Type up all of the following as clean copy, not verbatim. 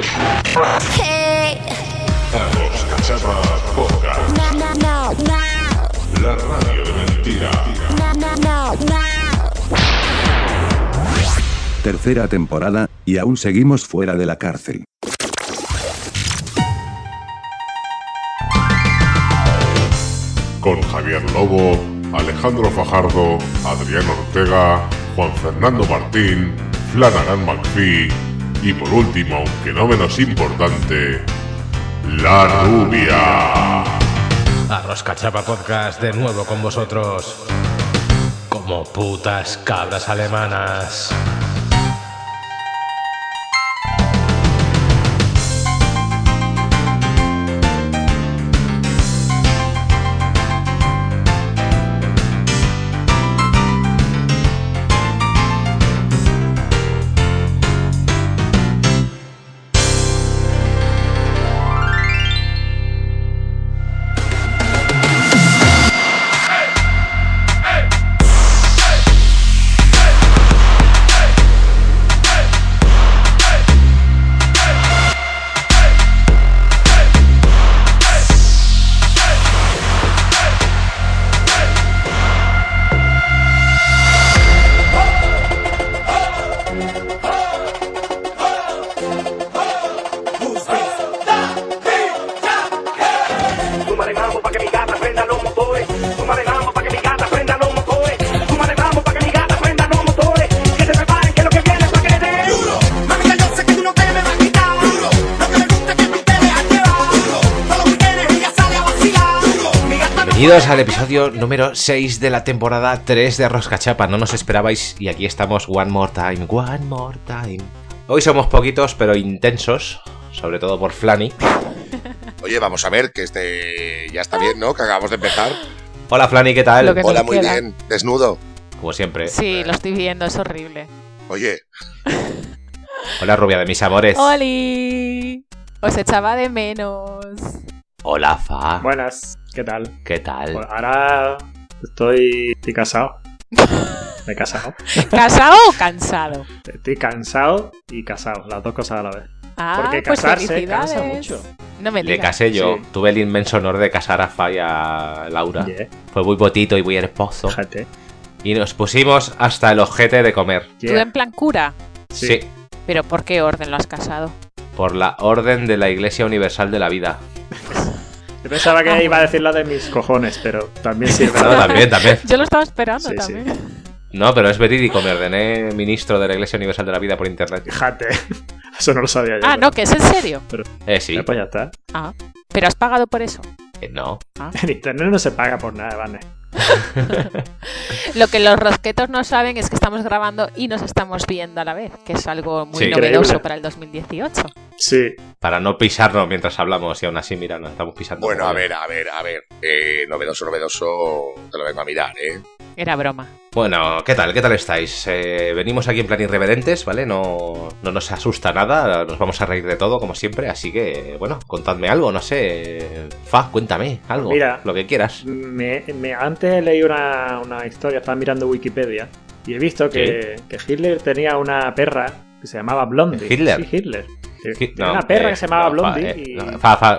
Hey. Roscachapa Podcast. La radio de mentira. Tercera temporada, y aún seguimos fuera de la cárcel. Con Javier Lobo, Alejandro Fajardo, Adrián Ortega, Juan Fernando Martín, Flanagan McPhee y por último, aunque no menos importante, La Rubia. Roscachapa Podcast de nuevo con vosotros. Como putas cabras alemanas. Bienvenidos al episodio número 6 de la temporada 3 de Roscachapa. No nos esperabais y aquí estamos one more time. Hoy somos poquitos pero intensos, sobre todo por Flani. Oye, vamos a ver, que ya está bien, ¿no? Que acabamos de empezar. Hola Flani, ¿qué tal? Hola, muy bien. Desnudo. Como siempre. Sí, lo estoy viendo, es horrible. Oye. Hola rubia de mis amores. ¡Holi! Os echaba de menos. Hola Fa. Buenas, ¿qué tal? ¿Qué tal? Pues ahora estoy casado. Me he casado. ¿Casado o cansado? Estoy cansado y casado, las dos cosas a la vez. Ah, porque pues casarse felicidades. cansa mucho. No me Le digas. casé yo. Sí. Tuve el inmenso honor de casar a Fa y a Laura. Yeah. Fue muy botito y muy hermoso. Fíjate. Y nos pusimos hasta el ojete de comer. ¿Tú Yeah. en plan cura? Sí. ¿Pero por qué orden lo has casado? Por la orden de la Iglesia Universal de la Vida. Yo pensaba que iba a decir lo de mis cojones, pero también sirve. No, también. Yo lo estaba esperando Sí, también. No, pero es verídico. Me ordené ministro de la Iglesia Universal de la Vida por internet. Fíjate. Eso no lo sabía yo. Ah, no, que es en serio. Sí. Pues ya está. Ah, ¿pero has pagado por eso? No. En internet no se paga por nada, Vane. Lo que los rosquetos no saben es que estamos grabando y nos estamos viendo a la vez, que es algo muy Sí. novedoso Increíble. para el 2018. Sí. Para no pisarnos mientras hablamos y aún así, mira, nos estamos pisando. Bueno, a ver. Novedoso, te lo vengo a mirar, ¿eh? Era broma. Bueno, ¿qué tal? ¿Qué tal estáis? Venimos aquí en plan irreverentes, ¿vale? No nos asusta nada, nos vamos a reír de todo, como siempre, así que, bueno, contadme algo, no sé. Fa, cuéntame algo, Mira, lo que quieras. Antes leí una historia, estaba mirando Wikipedia, y he visto que Hitler tenía una perra que se llamaba Blondie. ¿Hitler? Sí, Hitler. Tenía No, una perra que se llamaba no, Blondie. y... no,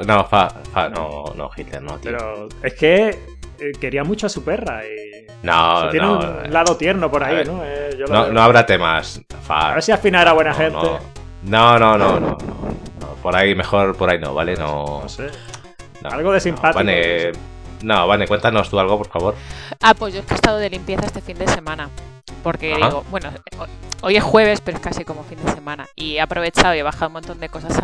Hitler, no, tío. Pero es que quería mucho a su perra y... No, tiene no, un lado tierno por a ahí, ver, ¿no? Yo lo veo. no habrá temas, Fa. A ver si al final era buena gente. No. Por ahí mejor, por ahí no, ¿vale? No sé. no, Algo de simpático. Vane, cuéntanos tú algo, por favor. Ah, pues yo es que he estado de limpieza este fin de semana. Porque Ajá. digo, bueno, hoy es jueves, pero es casi como fin de semana. Y he aprovechado y he bajado un montón de cosas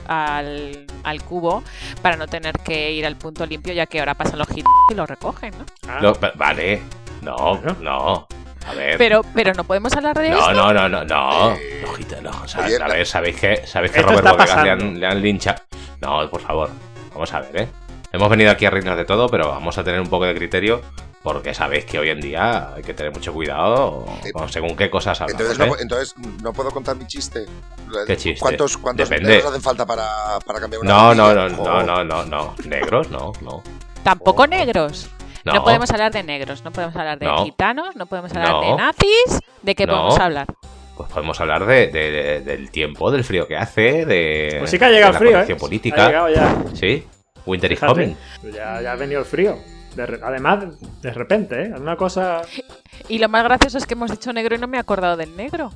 al cubo para no tener que ir al punto limpio, ya que ahora pasan los hits y lo recogen, ¿no? Ah, Vale, no. A ver. Pero no podemos hablar de esto. No. Eh, Ojito, no. oye, A ver, ¿sabéis que Esto Robert está Bodegas pasando. le han linchado? No, por favor. Vamos a ver, ¿eh? Hemos venido aquí a reírnos de todo, pero vamos a tener un poco de criterio, porque sabéis que hoy en día hay que tener mucho cuidado según qué cosas hablamos, Entonces no puedo contar mi chiste. ¿Qué chiste? ¿Cuántos Depende. negros hacen falta para cambiar una bombilla? No. Negros, no. Tampoco negros. No. No podemos hablar de negros, no podemos hablar de No. gitanos, no podemos hablar No. de nazis. ¿De qué No. podemos hablar? pues podemos hablar del tiempo, del frío que hace, de. Pues sí que ha llegado el frío, ¿eh? Política. Ha llegado ya. Sí, Winter is Fíjate, coming. ya ha venido el frío. Además, de repente, ¿eh? Una cosa... Y lo más gracioso es que hemos dicho negro y no me he acordado del negro.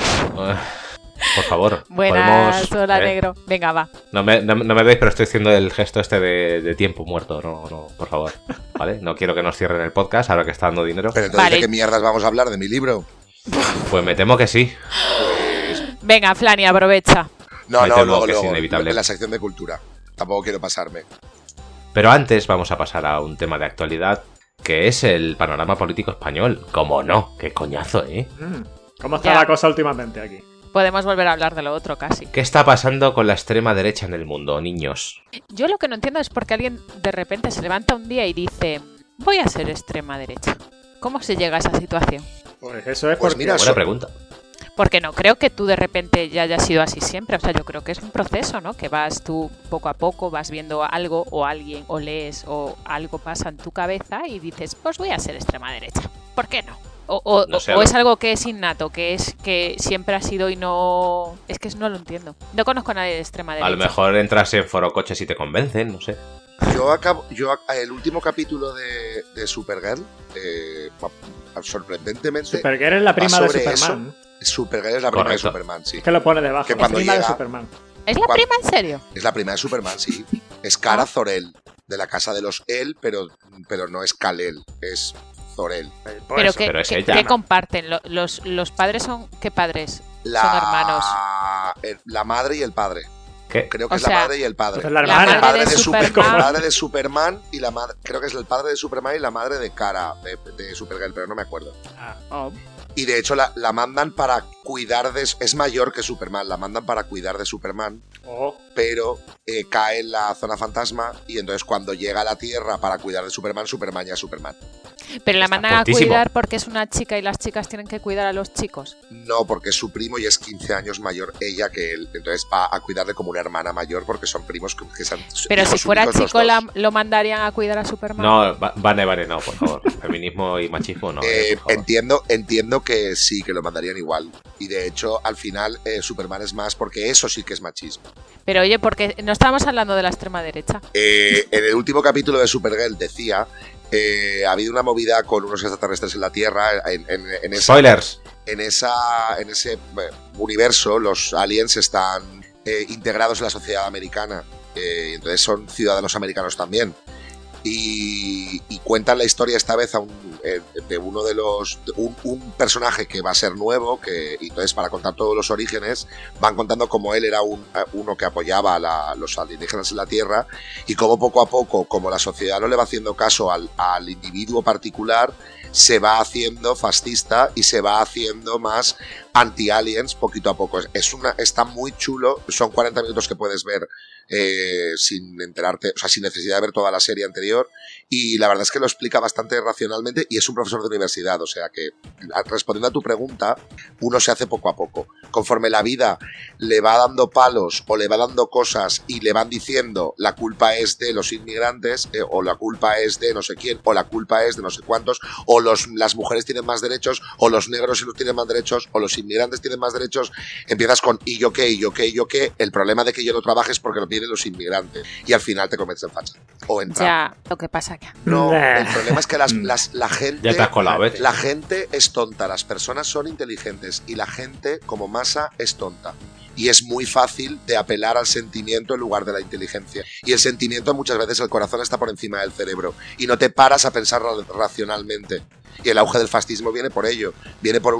Por favor. Buenas, hola negro. Venga, va. No me veis, pero estoy haciendo el gesto este de tiempo muerto. No, por favor. ¿Vale? No quiero que nos cierren el podcast ahora que está dando dinero. Pero entonces, ¿de qué mierdas vamos a hablar? ¿De mi libro? Pues me temo que sí. Venga, Flani, aprovecha. No, luego, es inevitable. en la sección de cultura. Tampoco quiero pasarme. Pero antes vamos a pasar a un tema de actualidad, que es el panorama político español. ¿Cómo no? ¡Qué coñazo, eh! ¿Cómo está la cosa últimamente aquí? Podemos volver a hablar de lo otro casi. ¿Qué está pasando con la extrema derecha en el mundo, niños? Yo lo que no entiendo es por qué alguien de repente se levanta un día y dice: voy a ser extrema derecha. ¿Cómo se llega a esa situación? Pues eso es Pues porque... mira, Buena pregunta. Porque no creo que tú de repente ya hayas sido así siempre. O sea, yo creo que es un proceso, ¿no? Que vas tú poco a poco, vas viendo algo o alguien, o lees, o algo pasa en tu cabeza y dices, pues voy a ser extrema derecha. ¿Por qué no? No sé, O es algo que es innato, que es que siempre ha sido y no... Es que no lo entiendo. No conozco a nadie de extrema derecha. A lo mejor entras en Foro Coches y te convencen, no sé. El último capítulo de Supergirl, sorprendentemente... Supergirl es la prima de Superman. Supergirl es la prima de Correcto. Superman, sí. Es que lo pone debajo. Que La cuando prima de llega- Superman. ¿Es la prima en serio? Es la prima de Superman, sí. Es Kara Zor-El, de la casa de los El, pero no es Kal-El, es Zor-El. Por Pero eso. ¿qué, pero es qué- ella. qué comparten? ¿Los padres son... ¿Qué padres? Son hermanos. La madre y el padre. ¿Qué? Creo que O es sea, la madre y el padre. Entonces la La hermana. El padre de de Superman. el padre de Superman y la madre, creo que es el padre de Superman y la madre de Kara de Supergirl, pero no me acuerdo. Oh. Y de hecho la mandan para cuidar de... Es mayor que Superman, la mandan para cuidar de Superman, Oh, pero cae en la zona fantasma y entonces cuando llega a la Tierra para cuidar de Superman, Superman ya es Superman. Pero la Está mandan a fortísimo. cuidar porque es una chica y las chicas tienen que cuidar a los chicos. No, porque es su primo y es 15 años mayor ella que él. Entonces va a cuidarle como una hermana mayor porque son primos que son Pero si hijos fuera únicos los chico dos. lo mandarían a cuidar a Superman. No, vale, no, por favor. Feminismo y machismo no. Por favor. Entiendo que sí, que lo mandarían igual. Y de hecho, al final, Superman es más porque eso sí que es machismo. Pero oye, porque no estábamos hablando de la extrema derecha. En el último capítulo de Supergirl decía... ha habido una movida con unos extraterrestres en la Tierra. En esa, Spoilers. en ese universo, los aliens están integrados en la sociedad americana. Y entonces son ciudadanos americanos también. Y cuentan la historia esta vez de uno de los... un personaje que va a ser nuevo, y entonces para contar todos los orígenes van contando cómo él era uno que apoyaba a los alienígenas en la Tierra y cómo poco a poco, como la sociedad no le va haciendo caso al individuo particular, se va haciendo fascista y se va haciendo más anti-aliens poquito a poco. Está muy chulo, son 40 minutos que puedes ver sin enterarte, o sea, sin necesidad de ver toda la serie anterior, y la verdad es que lo explica bastante racionalmente y es un profesor de universidad, o sea que respondiendo a tu pregunta, uno se hace poco a poco. Conforme la vida le va dando palos o le va dando cosas y le van diciendo la culpa es de los inmigrantes o la culpa es de no sé quién o la culpa es de no sé cuántos o las mujeres tienen más derechos o los negros tienen más derechos o los inmigrantes tienen más derechos, empiezas con y yo qué, el problema de que yo no trabaje es porque lo piden los inmigrantes y al final te conviertes en facha o en Trump. Ya, lo que pasa que... No, Nah. el problema es que la gente... Ya te has colado, ¿ves? La gente es tonta, las personas son inteligentes y la gente como masa es tonta. Y es muy fácil de apelar al sentimiento en lugar de la inteligencia. Y el sentimiento muchas veces el corazón está por encima del cerebro y no te paras a pensar racionalmente. Y el auge del fascismo viene por ello. Viene por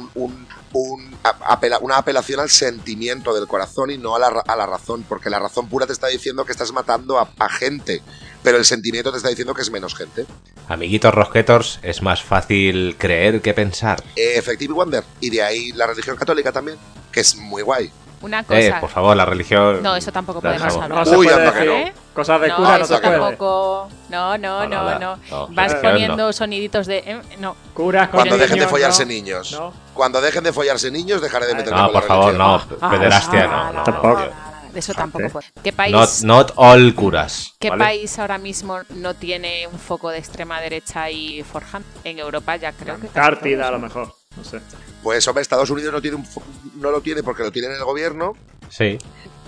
una apelación al sentimiento del corazón y no a la razón. Porque la razón pura te está diciendo que estás matando a gente. Pero el sentimiento te está diciendo que es menos gente. Amiguitos rosquetors, es más fácil creer que pensar. Effective Wonder. Y de ahí la religión católica también, que es muy guay. Una cosa... Por favor, la religión... No, eso tampoco la podemos dejamos. hablar. No se Uy, puede anda que decir. ¿Eh? Cosas de No, cura no eso se puede. tampoco... No. No, Vas religión poniendo soniditos de... no. Curas con Cuando dejen de niños, follarse no. niños. No. Cuando dejen de follarse niños, dejaré de meterme No, con la por favor, religión. no. Pederastia, no. Tampoco. De eso tampoco puede. ¿Qué país, Not all curas. ¿qué ¿vale? país ahora mismo no tiene un foco de extrema derecha y forjando? En Europa ya creo que casi Antártida a todos. lo mejor. No sé. Pues hombre, Estados Unidos no lo tiene porque lo tiene en el gobierno. Sí.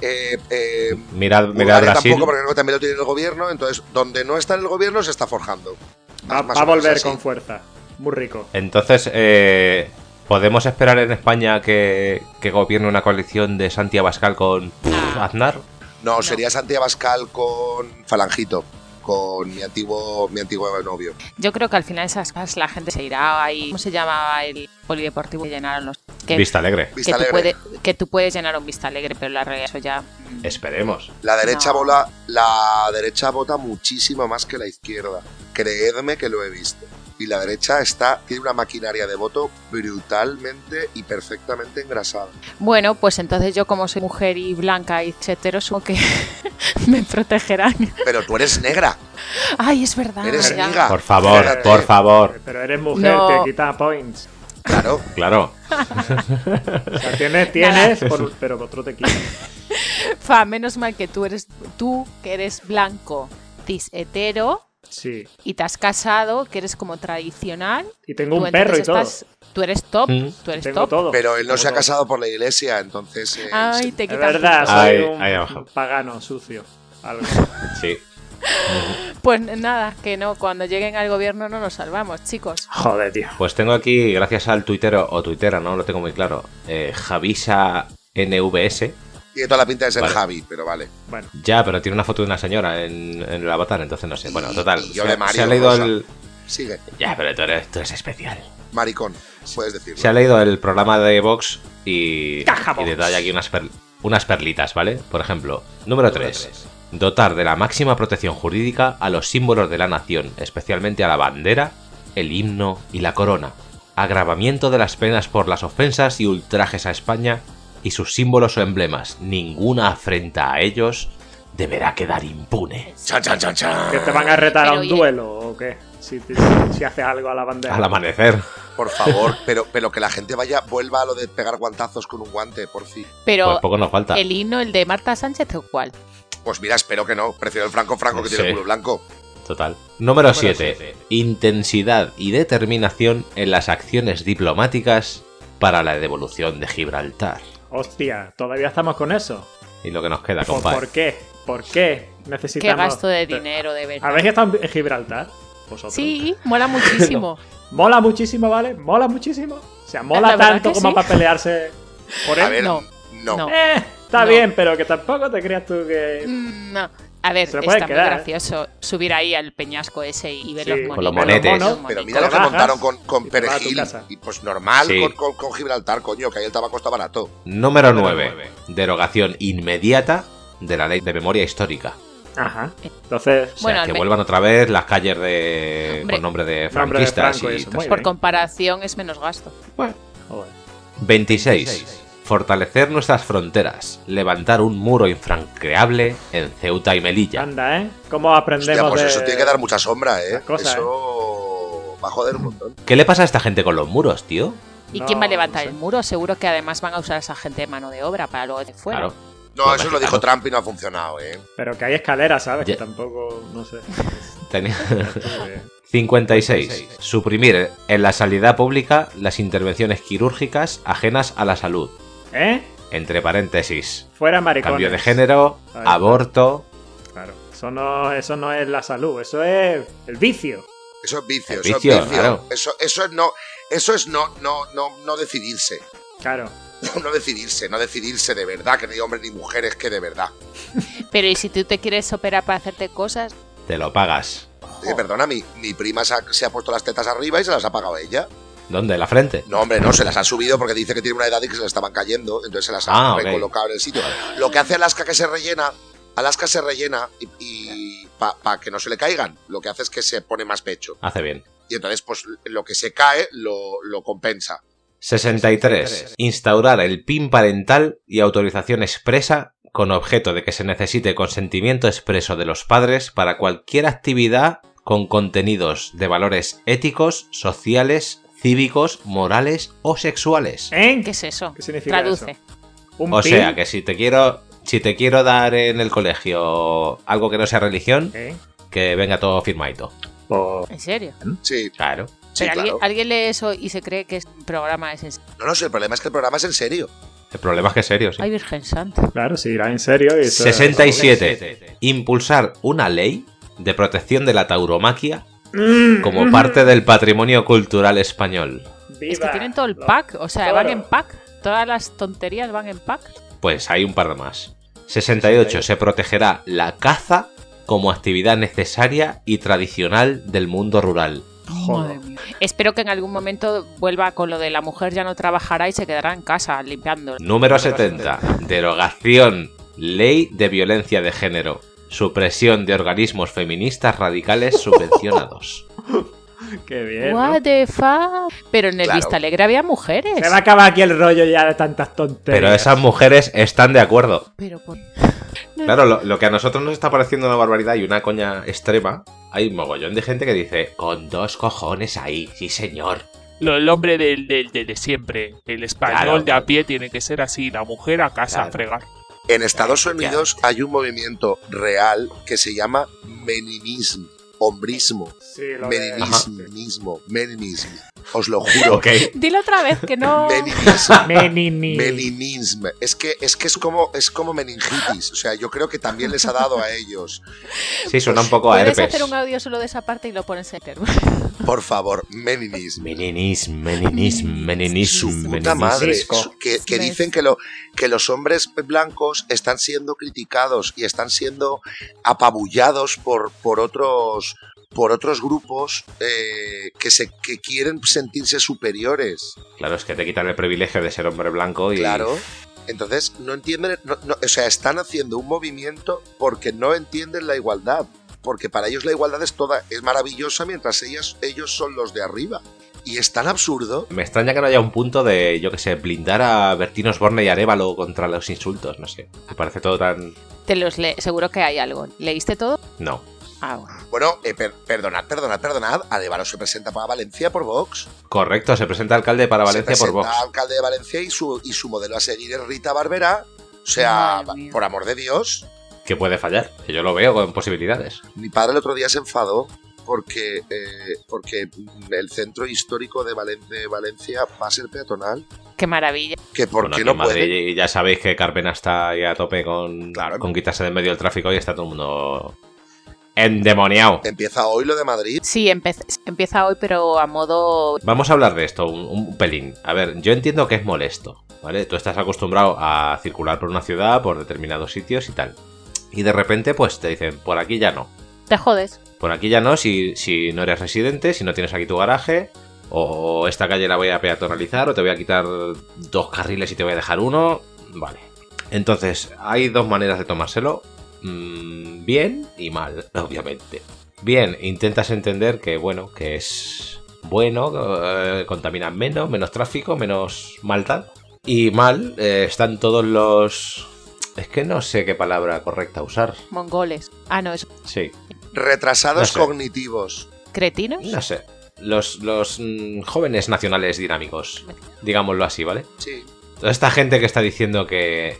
Mirad Bulgaria Brasil. tampoco, porque creo que también lo tiene en el gobierno. Entonces, donde no está en el gobierno se está forjando. Va Más a o menos volver así. con fuerza. Muy rico. Entonces, ¿podemos esperar en España que gobierne una coalición de Santi Abascal con Aznar? No, sería Santi Abascal con Falangito, con mi antiguo novio. Yo creo que al final esas cosas la gente se irá ahí. ¿Cómo se llamaba el polideportivo que llenaron los? Vista Alegre. Vista Alegre. Que tú puedes llenar un Vista Alegre, pero la realidad eso ya... Esperemos. La derecha No. la derecha vota muchísimo más que la izquierda. Creedme que lo he visto. Y la derecha tiene una maquinaria de voto brutalmente y perfectamente engrasada. Bueno, pues entonces yo como soy mujer y blanca y hetero, supongo que me protegerán. Pero tú eres negra, Ay, es verdad. eres ya. niga. Por favor, Espérate. por favor. Pero eres mujer, No. te quita points. Claro. Claro. O sea, tienes, pero otro te quita. Fa, menos mal que tú que eres blanco, cis hetero Sí. y te has casado, que eres como tradicional. Y tengo Tú un perro y entonces todo. Tú eres top, Mm. tú eres Tengo top. todo. Pero él no Tengo se ha todo. casado por la iglesia, entonces... Ay, sí. te Es quitan verdad, puntos. soy Ahí abajo. un pagano sucio. Algo. Sí. Pues nada, que no, cuando lleguen al gobierno no nos salvamos, chicos. Joder, tío. Pues tengo aquí, gracias al tuitero o tuitera, no lo tengo muy claro, Javisa NVS. Tiene toda la pinta de ser Vale. Javi, pero vale. Bueno, Ya, pero tiene una foto de una señora en el avatar, entonces no sé. Bueno, total. Y yo de Mario se ha leído Rosa. el... Sigue. Ya, pero tú eres especial. Maricón, puedes decirlo. Se ha leído el programa de Vox y Caja Vox. detalla aquí unas perlitas, ¿vale? Por ejemplo, número 3. Dotar de la máxima protección jurídica a los símbolos de la nación, especialmente a la bandera, el himno y la corona. Agravamiento de las penas por las ofensas y ultrajes a España y sus símbolos o emblemas. Ninguna afrenta a ellos deberá quedar impune. Chan, chan, chan, chan. ¿que te van a retar a Pero un oye. duelo o qué? Si haces algo a la bandera. Al amanecer. Por favor, pero que la gente vuelva a lo de pegar guantazos con un guante, por fin. Pero Pues poco nos falta. el himno, el de Marta Sánchez, ¿o cuál? Pues mira, espero que no. Prefiero el Franco que tiene Sí. el culo blanco. Total. Número 7. Intensidad y determinación en las acciones diplomáticas para la devolución de Gibraltar. Hostia, ¿todavía estamos con eso? Y lo que nos queda, ¿Por compadre. qué? ¿Por qué Qué necesitamos...? gasto de dinero, de verdad. ¿Habéis estado en Gibraltar? Vosotros. Sí, mola muchísimo. Mola muchísimo, ¿vale? Mola muchísimo. O sea, La mola verdad tanto que como sí. para pelearse por él. A ver, No. no. Está No. bien, pero que tampoco te creas tú que... No. A ver, Se lo pueden está muy quedar. gracioso subir ahí al peñasco ese y ver Sí, los con monitos. los monetes. monos, Pero Monitos. mira lo que Te bajas montaron con y te vas a tu Perejil. casa. Y pues normal Sí. con Gibraltar, coño, que ahí el tabaco está barato. Número 9. Derogación inmediata de la ley de memoria histórica. Ajá. Entonces, O sea, Bueno, que al vuelvan otra vez las calles de Hombre. con nombre de Nombre de franquistas Franco y y eso, tal. muy Por bien. comparación es menos gasto. joder. 26. Fortalecer nuestras fronteras. Levantar un muro infranqueable en Ceuta y Melilla. Anda, ¿eh? ¿Cómo aprendemos Hostia, pues de...? eso tiene que dar mucha sombra, ¿eh? las cosas, Eso va a joder un montón. ¿Qué le pasa a esta gente con los muros, tío? ¿Y No, quién va a levantar no sé. el muro? Seguro que además van a usar a esa gente de mano de obra para luego de fuera. Claro. No, Pues eso lo dijo mexicano. Trump y no ha funcionado, ¿eh? Pero que hay escaleras, ¿sabes? Ya. Que tampoco... No sé. Tenía- 56. Suprimir en la sanidad pública las intervenciones quirúrgicas ajenas a la salud. ¿Eh? Entre paréntesis. Fuera maricones. Cambio de género, Ahí. aborto. Claro. Eso no es la salud, eso es el vicio. Eso es vicio, El eso vicio, es vicio. claro. Eso es no decidirse. Claro. No decidirse de verdad, que ni hombres ni mujeres, que de verdad. Pero ¿y si tú te quieres operar para hacerte cosas? Te lo pagas. Perdona, mi prima se ha puesto las tetas arriba y se las ha pagado ella. ¿Dónde? ¿En la frente? No, hombre, no, se las ha subido porque dice que tiene una edad y que se le estaban cayendo, entonces se las ha Ah, ok. recolocado en el sitio. Lo que hace Alaska se rellena y para que no se le caigan, lo que hace es que se pone más pecho. Hace bien. Y entonces, pues lo que se cae lo compensa. 63. Instaurar el PIN parental y autorización expresa con objeto de que se necesite consentimiento expreso de los padres para cualquier actividad con contenidos de valores éticos, sociales, cívicos, morales o sexuales. ¿Eh? ¿Qué es eso? ¿Qué significa Traduce. eso? ¿Un O pin? sea que si te quiero Si te quiero dar en el colegio algo que no sea religión, ¿Eh? que venga todo firmadito. Pues, ¿En serio? Sí, Claro. sí, Pero claro. ¿alguien lee eso y se cree que este programa es en serio? No, el problema es que el programa es en serio. El problema es que es serio, sí. Ay, Virgen Santa. claro, si irá en serio. Y eso- 67. Impulsar una ley de protección de la tauromaquia Mm, como parte del patrimonio cultural español. viva Es que tienen todo el los pack, o sea, van en toros. pack. Todas las tonterías van en pack. Pues hay un par de más. 68. Se protegerá la caza como actividad necesaria y tradicional del mundo rural. Madre mía. Espero que en algún momento vuelva con lo de la mujer ya no trabajará y se quedará en casa limpiando. Número 70. Derogación. Ley de violencia de género. Supresión de organismos feministas radicales subvencionados. Qué bien, ¿no? What the fuck? Pero en el Claro. Vista Alegre había mujeres. Se va a acabar aquí el rollo ya de tantas tonterías. Pero esas mujeres están de acuerdo. Pero por... Claro, lo que a nosotros nos está pareciendo una barbaridad y una coña extrema, hay un mogollón de gente que dice, con 2 cojones ahí, sí señor. El hombre de siempre. El español Claro. de a pie tiene que ser así. La mujer a casa a Claro. fregar. En Estados Unidos hay un movimiento real que se llama meninismo, hombrismo, Sí, lo de- meninismo. Os lo juro. Ok. Dilo otra vez, que no... Meninismo. Menini. Meninismo. Es que es como meningitis. O sea, yo creo que también les ha dado a ellos. Sí, suena un poco a Puedes herpes. hacer un audio solo de esa parte y lo pones en el... Por favor, meninismo. Meninismo. Su puta madre. Menisco. Que dicen que los hombres blancos están siendo criticados y están siendo apabullados por otros grupos que quieren sentirse superiores. Claro, es que te quitan el privilegio de ser hombre blanco y... Claro. Entonces, no entienden, o sea, están haciendo un movimiento porque no entienden la igualdad. Porque para ellos la igualdad es maravillosa mientras ellos son los de arriba. Y es tan absurdo. Me extraña que no haya un punto de, yo qué sé, blindar a Bertín Osborne y Arévalo contra los insultos, no sé. Me parece todo tan... Te los seguro que hay algo. ¿Leíste todo? No. Ah, bueno. Bueno, perdonad. Arévalo se presenta para Valencia por Vox. Correcto, se presenta alcalde para Valencia se por presenta Vox. alcalde de Valencia y su modelo a seguir es Rita Barberá. O sea, Madre mía. por amor de Dios. Que puede fallar, que yo lo veo con posibilidades. Mi padre el otro día se enfadó porque el centro histórico de Valencia va a ser peatonal. Qué maravilla. Que por Bueno, qué aquí no en Madrid puede. ya sabéis que Carpena está ahí a tope con Claro. quitarse de medio el tráfico y está todo el mundo endemoniado. Empieza hoy lo de Madrid. Sí, empieza hoy, pero a modo... Vamos a hablar de esto un pelín. A ver, yo entiendo que es molesto, ¿vale? Tú estás acostumbrado a circular por una ciudad, por determinados sitios y tal. Y de repente, pues te dicen, por aquí ya no. Te jodes. Por aquí ya no, si no eres residente, si no tienes aquí tu garaje, o esta calle la voy a peatonalizar, o te voy a quitar 2 carriles y te voy a dejar uno. Vale. Entonces, hay 2 maneras de tomárselo. Bien y mal, obviamente. Bien, intentas entender que, bueno, que es bueno, contaminan menos tráfico, menos maldad. Y mal, están todos los... Es que no sé qué palabra correcta usar. Mongoles. Ah, no, es Sí, Retrasados No sé. cognitivos. cretinos. no sé. Los jóvenes nacionales dinámicos, digámoslo así, ¿vale? Sí. Toda esta gente que está diciendo que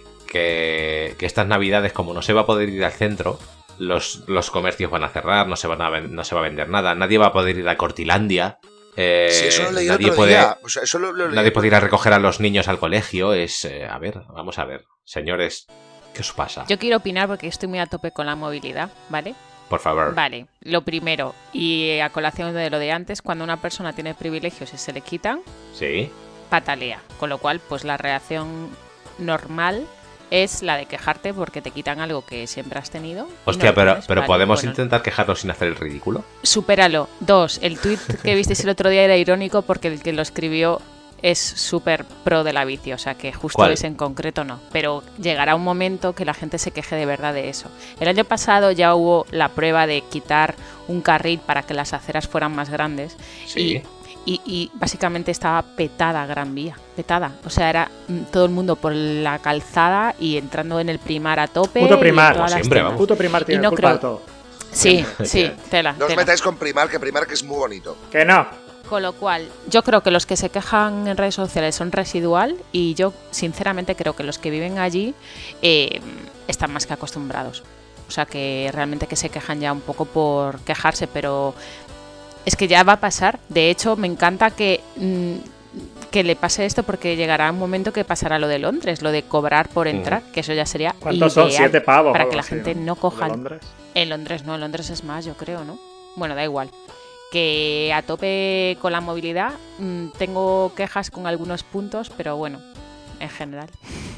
estas navidades, como no se va a poder ir al centro, los comercios van a cerrar, no se va a vender nada, nadie va a poder ir a Cortilandia. Sí, eso lo leí el nadie otro puede, día. O sea, eso lo leí. nadie puede ir a recoger a los niños al colegio. A ver, vamos a ver, señores, ¿qué os pasa? Yo quiero opinar porque estoy muy a tope con la movilidad, ¿vale? Por favor. Vale, lo primero, y a colación de lo de antes, cuando una persona tiene privilegios y se le quitan, Sí. patalea. Con lo cual, pues la reacción normal es la de quejarte porque te quitan algo que siempre has tenido. y Hostia, no lo pero tienes. Vale, podemos bueno, intentar quejarnos sin hacer el ridículo. Supéralo. 2, el tuit que visteis el otro día era irónico porque el que lo escribió es súper pro de la bici, o sea que justo ¿Cuál? ese en concreto no. Pero llegará un momento que la gente se queje de verdad de eso. El año pasado ya hubo la prueba de quitar un carril para que las aceras fueran más grandes. Sí. Y básicamente estaba petada Gran Vía, petada. O sea, era todo el mundo por la calzada y entrando en el Primar a tope. Puto y en Primar. todas Como las siempre, tiendas. vamos. Puto Primar tiene Y no culpa creo- de todo. Sí, sí, tela. No os tela. metáis con Primark, que Primark es muy bonito. Que no. Con lo cual, yo creo que los que se quejan en redes sociales son residual y yo sinceramente creo que los que viven allí están más que acostumbrados. O sea que realmente que se quejan ya un poco por quejarse, pero es que ya va a pasar. De hecho, me encanta que le pase esto, porque llegará un momento que pasará lo de Londres, lo de cobrar por entrar, que eso ya sería ¿Cuántos son? 7 pavos. para que la gente no coja. ¿De Londres? En Londres no, en Londres es más, yo creo, ¿no? Bueno, da igual. Que a tope con la movilidad. Tengo quejas con algunos puntos, pero bueno, en general.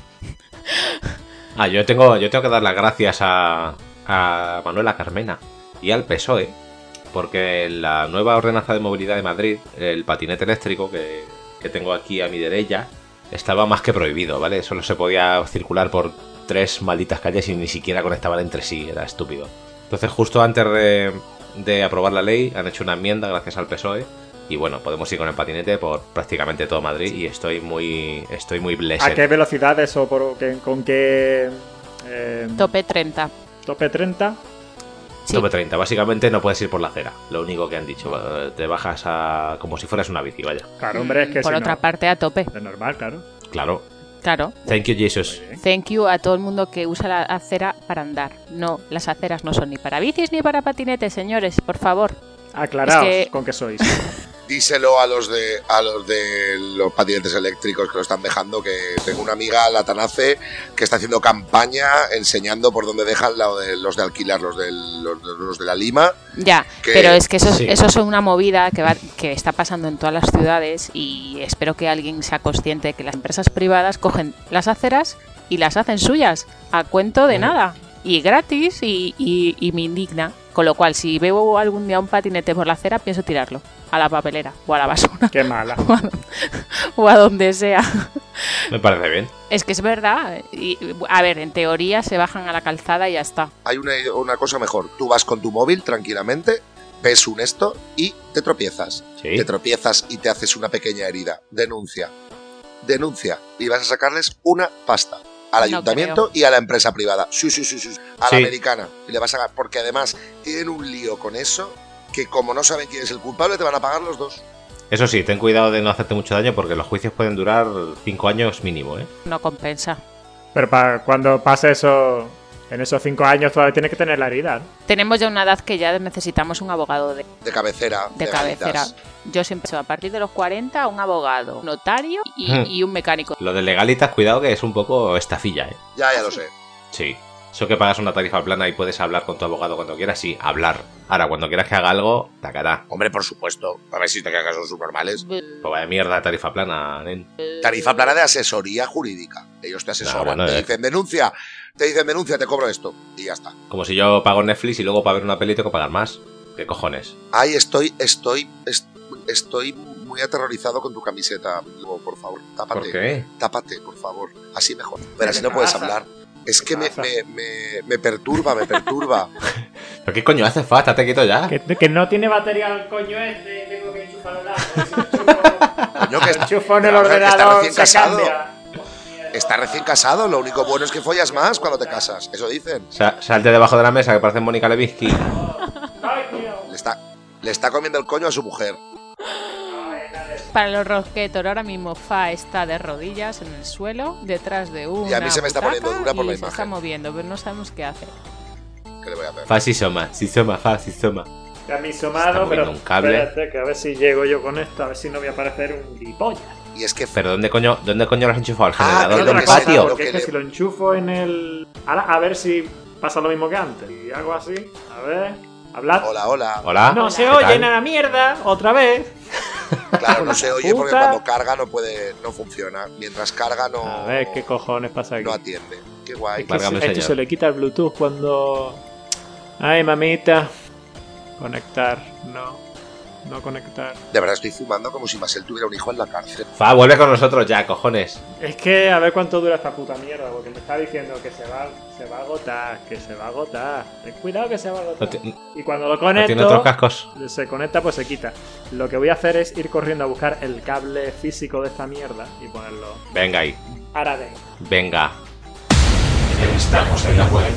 Yo tengo que dar las gracias a Manuela Carmena y al PSOE, porque la nueva ordenanza de movilidad de Madrid, el patinete eléctrico que tengo aquí a mi derecha, estaba más que prohibido, ¿vale? Solo se podía circular por 3 malditas calles y ni siquiera conectaban entre sí, era estúpido. Entonces, justo antes de aprobar la ley, han hecho una enmienda gracias al PSOE. Y bueno, podemos ir con el patinete por prácticamente todo Madrid y estoy muy blessed. ¿A qué velocidades o con qué...? Tope 30. ¿Tope 30? Sí. Tope 30. Básicamente no puedes ir por la acera. Lo único que han dicho. Te bajas como si fueras una bici, vaya. Claro, hombre, es que por si otra no, parte, a tope. de normal, claro. Claro. Claro. Thank you, Jesus. Thank you a todo el mundo que usa la acera para andar. No, las aceras no son ni para bicis ni para patinetes, señores, por favor. Aclaraos Es que- con qué sois. Díselo a los de los patinetes eléctricos que lo están dejando, que tengo una amiga, la Tanace, que está haciendo campaña enseñando por dónde dejan los de alquilar, los de la Lima. Ya, Que- pero es que eso Sí. es una movida que está pasando en todas las ciudades, y espero que alguien sea consciente de que las empresas privadas cogen las aceras y las hacen suyas a cuento de nada y gratis, y me indigna. Con lo cual, si veo algún día un patinete por la acera, pienso tirarlo a la papelera o a la basura Qué mala. o a donde sea. Me parece bien. Es que es verdad. Y, a ver, en teoría se bajan a la calzada y ya está. Hay una cosa mejor. Tú vas con tu móvil tranquilamente, ves un esto y te tropiezas. Sí. Te tropiezas y te haces una pequeña herida. Denuncia. Y vas a sacarles una pasta. Al No ayuntamiento creo. y a la empresa privada. Sí. A Sí. la americana. Y le vas a sacar. Porque además tienen un lío con eso, que como no saben quién es el culpable, te van a pagar los dos. Eso sí, ten cuidado de no hacerte mucho daño porque los juicios pueden durar 5 años mínimo, ¿eh? No compensa. Pero cuando pase eso, en esos 5 años todavía tienes que tener la herida, ¿no? Tenemos ya una edad que ya necesitamos un abogado de De cabecera. cabecera. legalitas. Yo siempre, a partir de los 40, un abogado, un notario y un mecánico. Lo de legalitas, cuidado que es un poco estafilla, ¿eh? Ya lo sé. Sí. Eso que pagas una tarifa plana y puedes hablar con tu abogado cuando quieras, sí, hablar. Ahora, cuando quieras que haga algo, tacará. Hombre, por supuesto. A ver si te cagas son subnormales. Pues vaya mierda, tarifa plana, nen. Tarifa plana de asesoría jurídica. Ellos te asesoran, No, te dicen denuncia, te cobro esto. Y ya está. Como si yo pago Netflix y luego para ver una peli tengo que pagar más. ¿Qué cojones? Ay, estoy muy aterrorizado con tu camiseta. Luego, por favor, tápate. ¿Por qué? Tápate, por favor. Así mejor. Pero así no puedes hablar. Es que me perturba. ¿Pero qué coño haces, Fa? Estate quieto ya. Que no tiene batería el coño este, tengo que enchufarlo. Coño, que Enchufo en el pero, a ver, que está ordenador, recién se casado. cambia. Está recién casado. Lo único bueno es que follas más cuando te casas. Eso dicen. Salte debajo de la mesa que parece Mónica Lewinsky. Ay, tío. Le está comiendo el coño a su mujer. Para los rosquetos, ahora mismo Fa está de rodillas en el suelo, detrás de una Y a mí se me está poniendo butaca dura por y la se imagen. está moviendo, pero no sabemos qué hace. ¿Qué le voy a hacer? Fa si soma, fa si soma. Que a mí Está somado, pero moviendo un cable. espérate, que a ver si llego yo con esto, a ver si no voy a parecer un gilipollas. Y es que Pero ¿dónde coño lo has enchufado? ¿Al generador que Otra lo del que cosa, patio? porque es que que le- si lo enchufo en el... Ahora, a ver si pasa lo mismo que antes. Y hago así, a ver, hablad. hola. Hola. No se ¿Qué oye tal? nada, mierda, otra vez. Claro, no se oye porque Puta. cuando carga no funciona. Mientras carga A ver, ¿qué cojones pasa aquí? no atiende. Qué guay. Es que Válgame, esto señor. se le quita el Bluetooth cuando... Ay, mamita. Conectar, no conectar. De verdad estoy fumando como si Marcel tuviera un hijo en la cárcel. Fa, vuelve con nosotros ya, cojones. Es que a ver cuánto dura esta puta mierda, porque me está diciendo que se va a agotar, que se va a agotar. Ten cuidado que se va a agotar. Y cuando lo ¿No tiene otros conecto, cascos? se conecta, pues se quita. Lo que voy a hacer es ir corriendo a buscar el cable físico de esta mierda y ponerlo. Venga ahí. Ahora ven. Venga. Estamos en la web.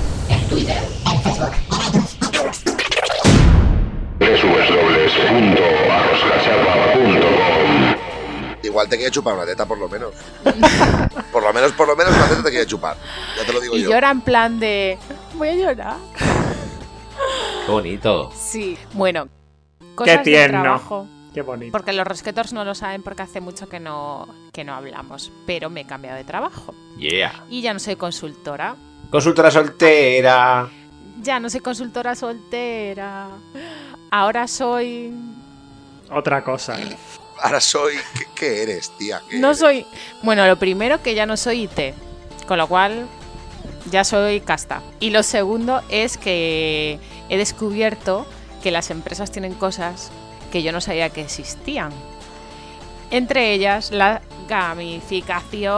www.arroscachapa.com Igual te quiere chupar una teta, por lo menos. Por lo menos una teta te quiere chupar. Ya te lo digo Y yo. llora en plan de... Voy a llorar. Qué bonito. Sí. Bueno, cosas Qué del tierno. trabajo. Qué bonito. Porque los rosquetors no lo saben porque hace mucho que no hablamos. Pero me he cambiado de trabajo. Yeah. Y ya no soy consultora. Consultora soltera. Ya no soy consultora soltera. Ahora soy... Otra cosa. Ahora soy... ¿Qué eres, tía? ¿Qué No eres? soy... Bueno, lo primero que ya no soy IT. Con lo cual ya soy casta. Y lo segundo es que he descubierto que las empresas tienen cosas que yo no sabía que existían. Entre ellas la gamificación.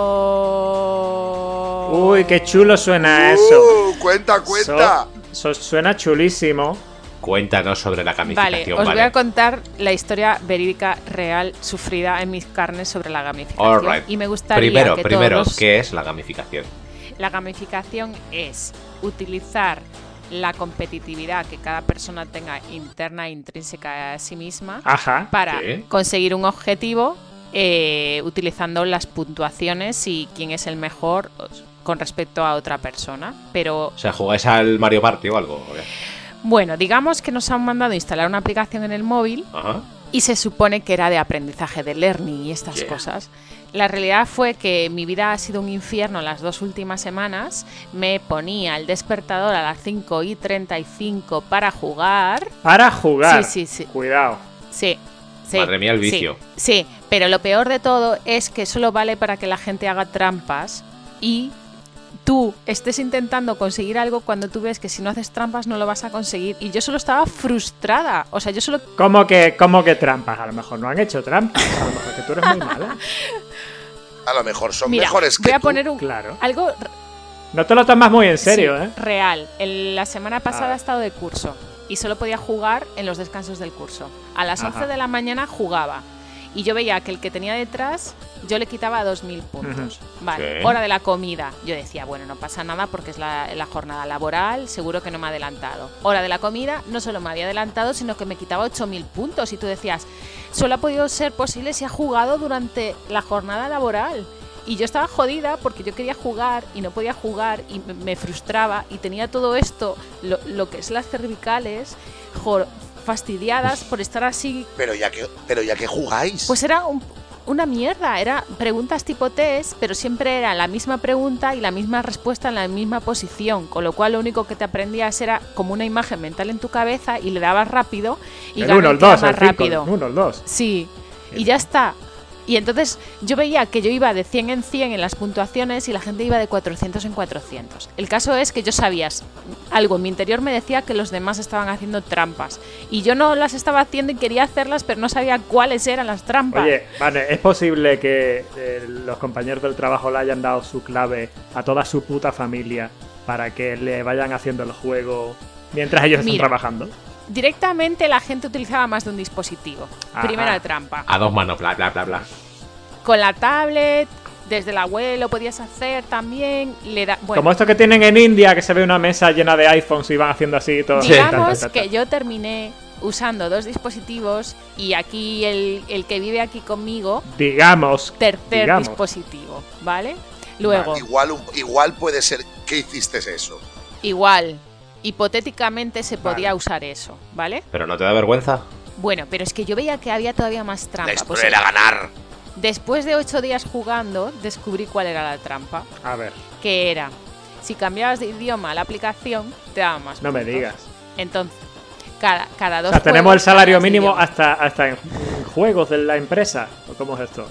Uy, qué chulo suena eso. Cuenta. Suena chulísimo. Cuéntanos sobre la Vale, gamificación, os ¿vale? voy a contar la historia verídica real sufrida en mis carnes sobre la gamificación. Alright. Y me gustaría que Primero, todos... ¿qué es la gamificación? La gamificación es utilizar la competitividad que cada persona tenga interna e intrínseca a sí misma Ajá. para ¿Sí? conseguir un objetivo utilizando las puntuaciones y quién es el mejor con respecto a otra persona. Pero O sea, ¿jugáis al Mario Party o algo? ¿O qué? bueno, digamos que nos han mandado instalar una aplicación en el móvil Ajá. y se supone que era de aprendizaje, de learning y estas Yeah. cosas. La realidad fue que mi vida ha sido un infierno las 2 últimas semanas. Me ponía el despertador a las 5:35 para jugar. Para jugar. Sí. Cuidado. Sí. Madre mía, el vicio. Sí, pero lo peor de todo es que solo vale para que la gente haga trampas y tú estés intentando conseguir algo cuando tú ves que si no haces trampas no lo vas a conseguir. Y yo solo estaba frustrada. O sea, yo solo... ¿Cómo que trampas? A lo mejor no han hecho trampas. A lo mejor que tú eres muy mala. A lo mejor son Mira, mejores que voy a tú. poner Claro. algo No te lo tomas muy en serio, sí, real. La semana pasada he estado de curso y solo podía jugar en los descansos del curso. A las Ajá. 11 de la mañana jugaba y yo veía que el que tenía detrás yo le quitaba 2.000 puntos. Vale, Sí. hora de la comida. Yo decía, bueno, no pasa nada porque es la jornada laboral, seguro que no me ha adelantado. Hora de la comida, no solo me había adelantado, sino que me quitaba 8.000 puntos. Y tú decías, solo ha podido ser posible si ha jugado durante la jornada laboral. Y yo estaba jodida porque yo quería jugar y no podía jugar y me frustraba y tenía todo esto, lo que es las cervicales, fastidiadas por estar así. Pero ya que jugáis. Pues era una mierda, era preguntas tipo test, pero siempre era la misma pregunta y la misma respuesta en la misma posición, con lo cual lo único que te aprendías era como una imagen mental en tu cabeza y le dabas rápido y El 1, el 2, más el 5, rápido. el 1, el 2. Sí, y ya está. Y entonces yo veía que yo iba de 100 en 100 en las puntuaciones y la gente iba de 400 en 400. El caso es que yo sabía algo en mi interior me decía que los demás estaban haciendo trampas. Y yo no las estaba haciendo y quería hacerlas, pero no sabía cuáles eran las trampas. Oye, vale, ¿es posible que los compañeros del trabajo le hayan dado su clave a toda su puta familia para que le vayan haciendo el juego mientras ellos están Mira. trabajando? Directamente la gente utilizaba más de un dispositivo. Ajá. Primera trampa. A dos manos, bla, bla, bla, bla. Con la tablet, desde la web lo podías hacer también. Bueno, Como esto que tienen en India, que se ve una mesa llena de iPhones y van haciendo así todo. digamos que yo terminé usando 2 dispositivos y aquí el que vive aquí conmigo, Digamos. tercer dispositivo, ¿vale? Luego, Igual puede ser que hiciste eso. igual, hipotéticamente se podía usar eso, ¿vale? ¿Pero no te da vergüenza? Bueno, pero es que yo veía que había todavía más La trampa. historia Pues, era ganar. después de 8 días jugando, descubrí cuál era la trampa. A ver, Que era, si cambiabas de idioma a la aplicación, te daba más no me puntos. digas. Entonces, cada 2 O sea, tenemos el juegos salario cambias de mínimo idioma. hasta en juegos de la empresa. ¿O cómo es esto?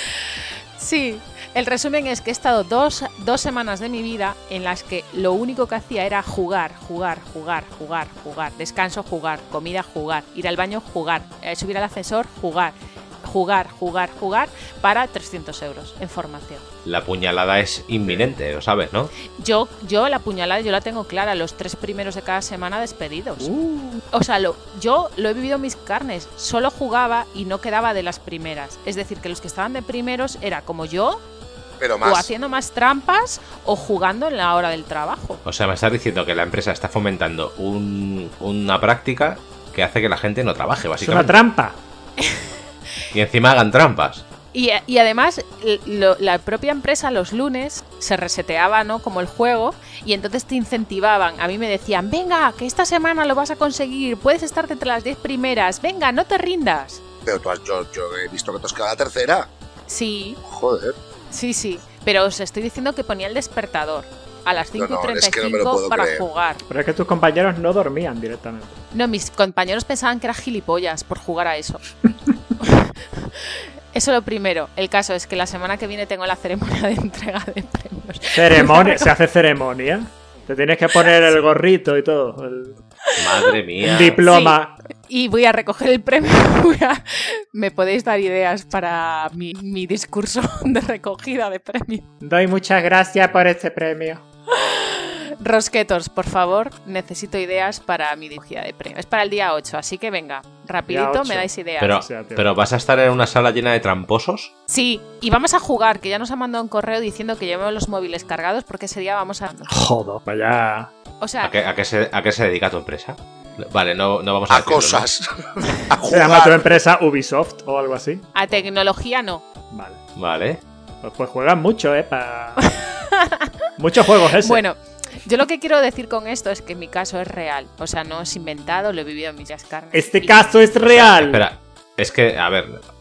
Sí, el resumen es que he estado dos semanas de mi vida en las que lo único que hacía era jugar, descanso, jugar, comida, jugar, ir al baño, jugar, subir al ascensor, jugar, para 300 euros en formación. La puñalada es inminente, lo sabes, ¿no? Yo la puñalada yo la tengo clara, los 3 primeros de cada semana despedidos. O sea, yo lo he vivido en mis carnes, solo jugaba y no quedaba de las primeras. Es decir, que los que estaban de primeros era como yo, Pero o más. haciendo más trampas o jugando en la hora del trabajo. O sea, me estás diciendo que la empresa está fomentando una práctica que hace que la gente no trabaje, Es una básicamente. trampa. Y encima hagan trampas. Y además, la propia empresa los lunes se reseteaba, ¿no? Como el juego, y entonces te incentivaban. A mí me decían, venga, que esta semana lo vas a conseguir, puedes estar entre las 10 primeras, venga, no te rindas. Pero yo he visto que te has quedado la tercera. Sí. Joder. Sí, pero os estoy diciendo que ponía el despertador a las 5:35 es que no me lo puedo para creer. jugar. Pero es que tus compañeros no dormían directamente. No, mis compañeros pensaban que era gilipollas por jugar a eso. Eso lo primero. El caso es que la semana que viene tengo la ceremonia de entrega de premios. ¿Ceremonia? ¿Se hace ceremonia? Te tienes que poner el gorrito y todo. Madre mía. Un diploma. Sí, y voy a recoger el premio. Me podéis dar ideas para mi discurso de recogida de premio. Doy muchas gracias por este premio. Rosquetos, por favor, necesito ideas para mi recogida de premio. Es para el día 8, así que venga, rapidito Día 8. me dais ideas. Pero ¿vas a estar en una sala llena de tramposos? Sí, y vamos a jugar, que ya nos han mandado un correo diciendo que llevemos los móviles cargados porque ese día vamos a... Joder, vaya. O sea, ¿A qué se dedica tu empresa? Vale, no vamos a A decirlo, cosas. ¿no? A ¿Se llama tu jugar. empresa Ubisoft o algo así? a tecnología no. Vale. Vale. Pues juegan mucho, para... Muchos juegos ese. Bueno, yo lo que quiero decir con esto es que mi caso es real. O sea, no es inventado, lo he vivido en mis carnes. Este caso es real. Espera, es que, a ver,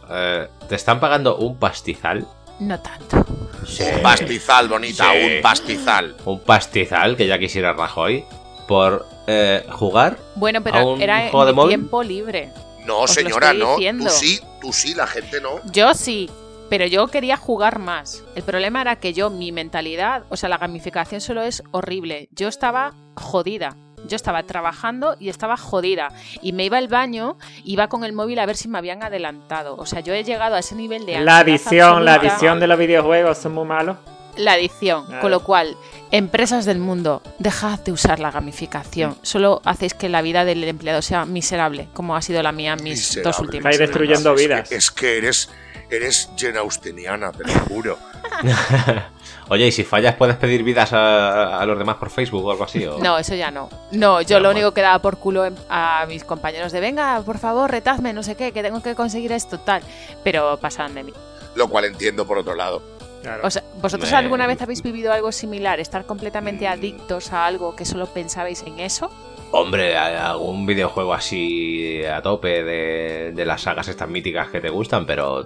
te están pagando un pastizal. No tanto. Sí. Un pastizal, bonita, Sí. un pastizal. Un pastizal, que ya quisiera Rajoy, por jugar. Bueno, ¿A pero un era en juego de mi móvil? tiempo libre. No, Os lo señora, estoy no. diciendo. Tú sí, la gente no. Yo sí, pero yo quería jugar más. El problema era que mi mentalidad, o sea, la gamificación solo es horrible. Yo estaba jodida. Yo estaba trabajando y estaba jodida. Y me iba al baño, iba con el móvil a ver si me habían adelantado. O sea, yo he llegado a ese nivel de La ansiedad adicción absoluta. de los videojuegos son muy malos. La adicción. Vale. Con lo cual, empresas del mundo, dejad de usar la gamificación. Solo hacéis que la vida del empleado sea miserable, como ha sido la mía mis Miserable. 2 últimos Estáis años. destruyendo Es que- vidas. Es que eres Jane Austeniana, te lo juro. Oye, y si fallas, ¿puedes pedir vidas a los demás por Facebook o algo así? ¿o? No, eso ya no. No, yo lo único que daba por culo a mis compañeros de venga, por favor, retadme, no sé qué, que tengo que conseguir esto, tal. Pero pasaban de mí. Lo cual entiendo por otro lado. Claro. O sea, ¿vosotros Me- alguna vez habéis vivido algo similar? ¿Estar completamente adictos a algo que solo pensabais en eso? Hombre, algún videojuego así a tope de las sagas estas míticas que te gustan, pero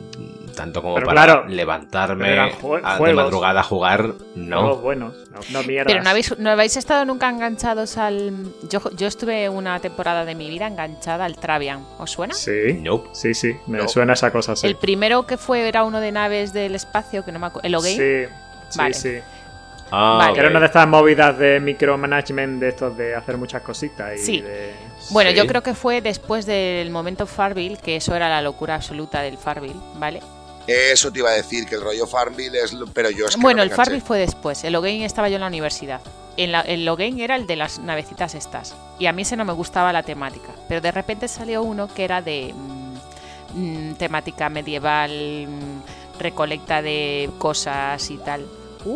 tanto como Pero para claro, levantarme pero eran de juegos. madrugada a jugar, Juegos no. buenos, no mierdas. Pero no habéis estado nunca enganchados al... Yo estuve una temporada de mi vida enganchada al Travian. ¿Os suena? Sí, Nope. sí, me No. suena esa cosa, sí. El primero que fue era uno de naves del espacio, que no me acuerdo. ¿El O'Game? Sí, Vale. sí. Ah, Vale. ok. Era una de estas movidas de micromanagement de estos de hacer muchas cositas y Sí. de... Bueno, Sí. yo creo que fue después del momento Farmville, que eso era la locura absoluta del Farmville, ¿vale? Eso te iba a decir, que el rollo Farmville es... Pero yo es que Bueno, no me el enganché. Farmville fue después. El O'Game estaba yo en la universidad. El O'Game era el de las navecitas estas. Y a mí ese no me gustaba la temática. Pero de repente salió uno que era de temática medieval, recolecta de cosas y tal.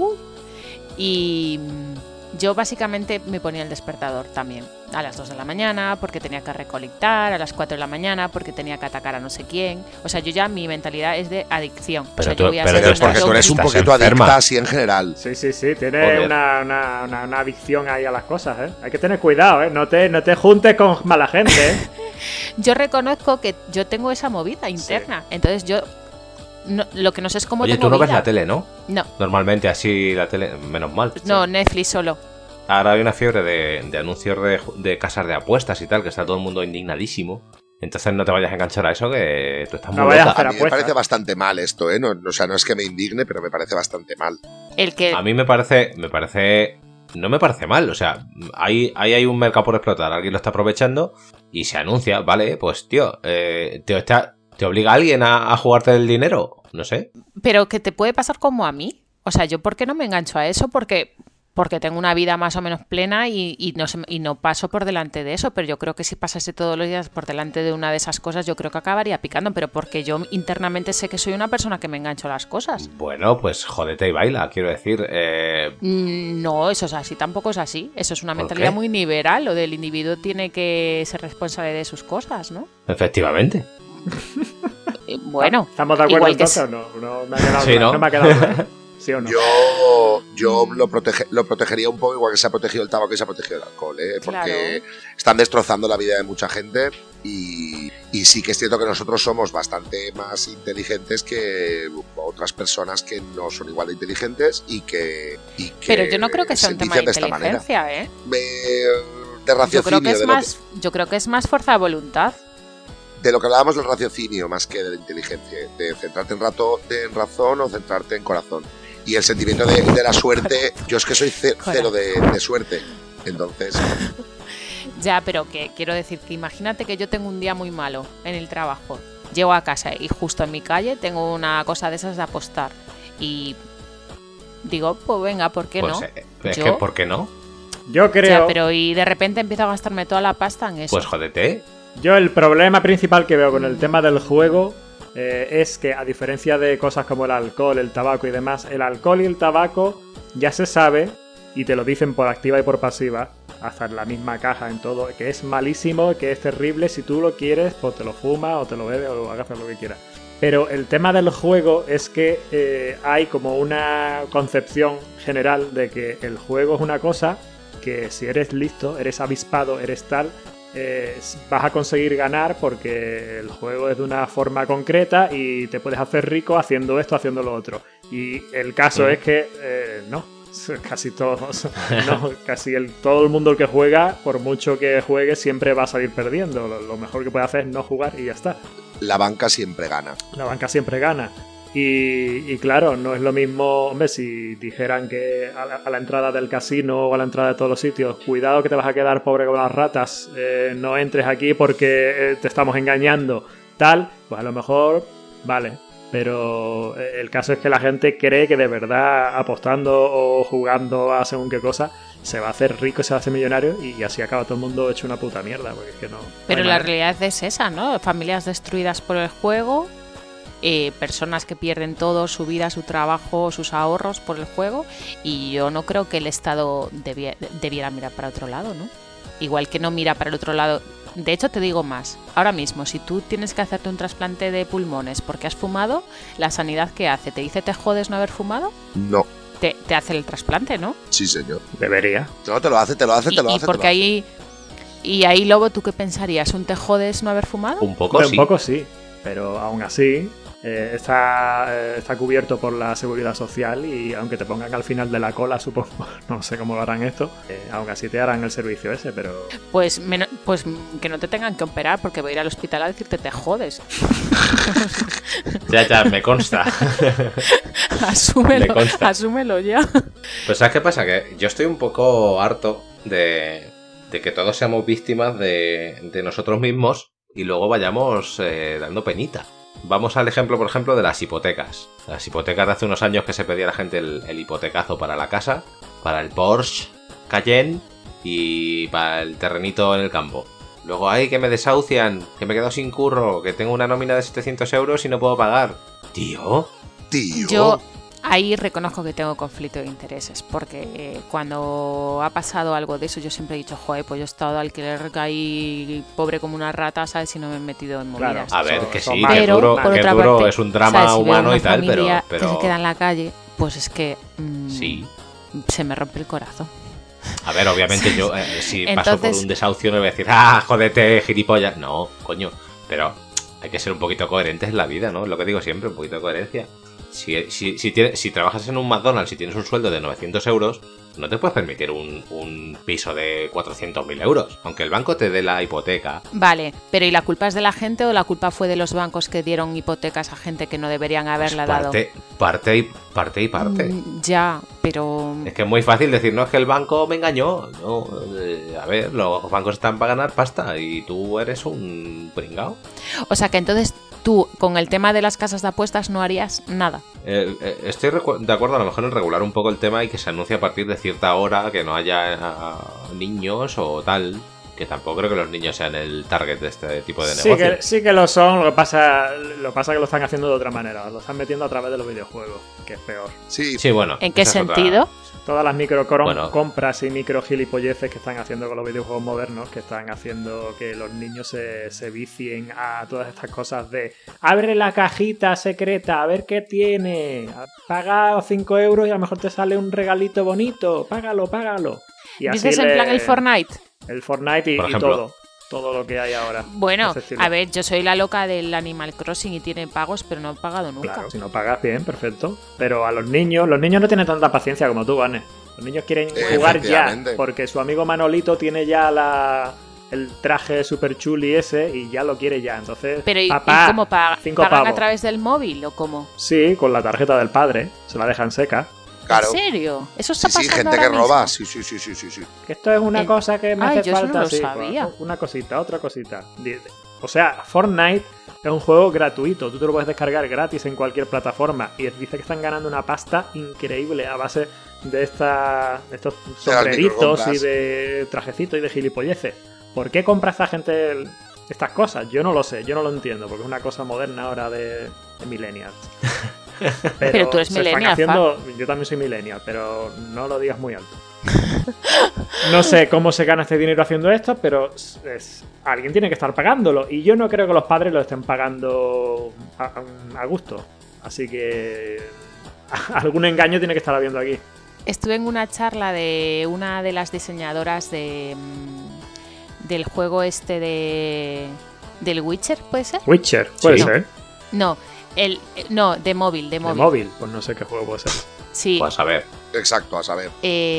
Y yo básicamente me ponía el despertador también. A las 2 de la mañana porque tenía que recolectar, a las 4 de la mañana porque tenía que atacar a no sé quién. O sea, yo ya mi mentalidad es de adicción. O sea, yo voy a pero ser tú una estás- Porque tú eres un Estás poquito enferma. adicta así en general. Sí, tiene Joder. una adicción ahí a las cosas, ¿eh? Hay que tener cuidado, ¿eh? No te juntes con mala gente, ¿eh? Yo reconozco que yo tengo esa movida interna. Entonces yo... lo que no sé es cómo Oye, tengo tú no ves vida. la tele, ¿no? No, Normalmente así la tele, menos mal. no, Netflix solo. Ahora hay una fiebre de anuncios de casas de apuestas y tal, que está todo el mundo indignadísimo. Entonces no te vayas a enganchar a eso, que tú estás No muy vayas loca. hacer A mí me apuestas. parece bastante mal esto, ¿eh? No, o sea, no es que me indigne, pero me parece bastante mal. El que... A mí me parece... No me parece mal, o sea, ahí hay un mercado por explotar, alguien lo está aprovechando y se anuncia, vale, pues tío, ¿te obliga alguien a jugarte el dinero? No sé. Pero que te puede pasar como a mí. O sea, ¿yo por qué no me engancho a eso? Porque tengo una vida más o menos plena y no paso por delante de eso. Pero yo creo que si pasase todos los días por delante de una de esas cosas, yo creo que acabaría picando. Pero porque yo internamente sé que soy una persona que me engancho a las cosas. Bueno, pues jódete y baila, quiero decir. No, eso es así, tampoco es así. Eso es una ¿Por mentalidad qué? muy liberal. Lo del individuo tiene que ser responsable de sus cosas, ¿no? Efectivamente. Bueno, ¿Estamos de acuerdo igual que entonces o no? No me ha quedado Sí, claro. ¿no? No me ha quedado claro. ¿Sí o no? Yo lo protegería un poco igual que se ha protegido el tabaco y se ha protegido el alcohol, porque Claro. están destrozando la vida de mucha gente y sí que es cierto que nosotros somos bastante más inteligentes que otras personas que no son igual de inteligentes y que pero yo no creo que sea se un tema de dicen esta manera. inteligencia, ¿eh? De raciocinio, Yo creo que es más fuerza de voluntad. de lo que hablábamos del raciocinio más que de la inteligencia, de centrarte en razón o centrarte en corazón. Y el sentimiento de la suerte, yo es que soy cero de suerte, entonces... Ya, pero que quiero decir que imagínate que yo tengo un día muy malo en el trabajo. Llego a casa y justo en mi calle tengo una cosa de esas de apostar. Y digo, pues venga, ¿por qué Pues no? es Yo- que, ¿por qué no? Yo creo... Ya, pero y de repente empiezo a gastarme toda la pasta en eso. Pues jódete. Yo el problema principal que veo con el tema del juego es que, a diferencia de cosas como el alcohol, el tabaco y demás, el alcohol y el tabaco ya se sabe, y te lo dicen por activa y por pasiva, hasta en la misma caja, en todo, que es malísimo, que es terrible. Si tú lo quieres, pues te lo fumas o te lo bebes o hagas lo que quieras. Pero el tema del juego es que hay como una concepción general de que el juego es una cosa que si eres listo, eres avispado, eres tal, vas a conseguir ganar porque el juego es de una forma concreta y te puedes hacer rico haciendo esto, haciendo lo otro. Y el caso es que no, casi todos, no, todo el mundo el que juega, por mucho que juegue, siempre va a salir perdiendo. Lo mejor que puede hacer es no jugar y ya está. La banca siempre gana. La banca siempre gana. Y claro, no es lo mismo, hombre, si dijeran que a la entrada del casino o a la entrada de todos los sitios, cuidado que te vas a quedar pobre con las ratas, no entres aquí porque te estamos engañando, tal, pues a lo mejor, vale. Pero el caso es que la gente cree que de verdad apostando o jugando a según qué cosa se va a hacer rico, se va a hacer millonario y así acaba todo el mundo hecho una puta mierda. Porque es que no Pero hay la manera. realidad es esa, ¿no? Familias destruidas por el juego, personas que pierden todo, su vida, su trabajo, sus ahorros por el juego, y yo no creo que el Estado debiera mirar para otro lado, ¿no? Igual que no mira para el otro lado. De hecho, te digo más. Ahora mismo, si tú tienes que hacerte un trasplante de pulmones porque has fumado, la sanidad que hace, ¿te dice te jodes no haber fumado? No, Te hace el trasplante, ¿no? sí señor. Debería. No, te lo hace. Y porque ahí... Y ahí, Lobo, ¿tú qué pensarías? ¿Un te jodes no haber fumado? Un poco Hombre, sí. un poco sí, pero aún así está cubierto por la seguridad social y aunque te pongan al final de la cola, supongo, no sé cómo lo harán esto, aún así te harán el servicio ese, pero... Pues que no te tengan que operar porque voy a ir al hospital a decirte te jodes. Ya, me consta. Asúmelo, Me consta. asúmelo ya. Pues ¿sabes qué pasa? Que yo estoy un poco harto de que todos seamos víctimas de nosotros mismos y luego vayamos dando penita. Vamos al ejemplo, por ejemplo, de las hipotecas. Las hipotecas de hace unos años que se pedía a la gente el hipotecazo para la casa, para el Porsche Cayenne y para el terrenito en el campo. Luego, ay, que me desahucian, que me quedo sin curro, que tengo una nómina de 700 euros y no puedo pagar. Tío. Yo ahí reconozco que tengo conflicto de intereses, porque cuando ha pasado algo de eso yo siempre he dicho, joder, pues yo he estado de alquiler ahí pobre como una rata, ¿sabes? Si no me he metido en movidas. Claro. A ver, Eso- que eso sí, mal. que Pero, duro, por que otra duro, parte, es un drama ¿sabes? Si veo humano una y tal, familia pero... que se queda en la calle, pues es que Sí. se me rompe el corazón. A ver, obviamente yo, si paso por Entonces- un desahucio no voy a decir, ¡ah, jódete, gilipollas! No, coño, pero hay que ser un poquito coherentes en la vida, ¿no? Es lo que digo siempre, un poquito de coherencia. Si trabajas en un McDonald's y tienes un sueldo de 900 euros, no te puedes permitir un piso de 400.000 euros. Aunque el banco te dé la hipoteca. Vale, pero ¿y la culpa es de la gente o la culpa fue de los bancos que dieron hipotecas a gente que no deberían haberla dado? Parte y parte. Ya, pero... Es que es muy fácil decir, no, es que el banco me engañó. No, a ver, los bancos están para ganar pasta y tú eres un pringao. O sea que entonces tú, con el tema de las casas de apuestas, no harías nada. Estoy de acuerdo a lo mejor en regular un poco el tema y que se anuncie a partir de cierta hora, que no haya niños o tal, que tampoco creo que los niños sean el target de este tipo de negocio. Sí que lo son, lo que pasa que lo están haciendo de otra manera, lo están metiendo a través de los videojuegos, que es peor. Sí, Sí, bueno. ¿En qué esa es otra- sentido? Todas las Bueno. compras y micro gilipolleces que están haciendo con los videojuegos modernos, que están haciendo que los niños se vicien a todas estas cosas de abre la cajita secreta, a ver qué tiene, paga 5 euros y a lo mejor te sale un regalito bonito, págalo. Y así ¿Dices en plan el Fortnite? El Fortnite Por y ejemplo. todo lo que hay ahora. Bueno, Ese estilo. a ver, yo soy la loca del Animal Crossing y tiene pagos, pero no he pagado nunca. Claro, si no pagas bien, perfecto. Pero a los niños no tienen tanta paciencia como tú, Vane. Los niños quieren jugar ya, Efectivamente. porque su amigo Manolito tiene ya el traje super chuli ese y ya lo quiere ya. Entonces, Pero ¿y papá, cómo pagan? 5 ¿Pagan a pavos. través del móvil o cómo? Sí, con la tarjeta del padre, se la dejan seca. Claro. ¿En serio? ¿Eso está Sí, pasando gente que ahora roba. mismo? Sí. Que esto es una cosa que me Ay, hace yo eso falta. no lo sí, sabía. pues, una cosita, otra cosita. O sea, Fortnite es un juego gratuito. Tú te lo puedes descargar gratis en cualquier plataforma. Y dice que están ganando una pasta increíble a base de estos sombreritos microcompras. y de trajecitos y de gilipolleces. ¿Por qué compra esta gente estas cosas? Yo no lo sé, yo no lo entiendo. Porque es una cosa moderna ahora de millennials. Pero tú eres se están millennial, haciendo- Yo también soy millennial, pero no lo digas muy alto. No sé cómo se gana este dinero haciendo esto, pero alguien tiene que estar pagándolo. Y yo no creo que los padres lo estén pagando a gusto. Así que algún engaño tiene que estar habiendo aquí. Estuve en una charla de una de las diseñadoras del juego este del Witcher, ¿puede ser? Witcher, puede Sí. ser. No, de móvil. De móvil, pues no sé qué juego puede ser. Sí. Pues a ver. Exacto, a saber.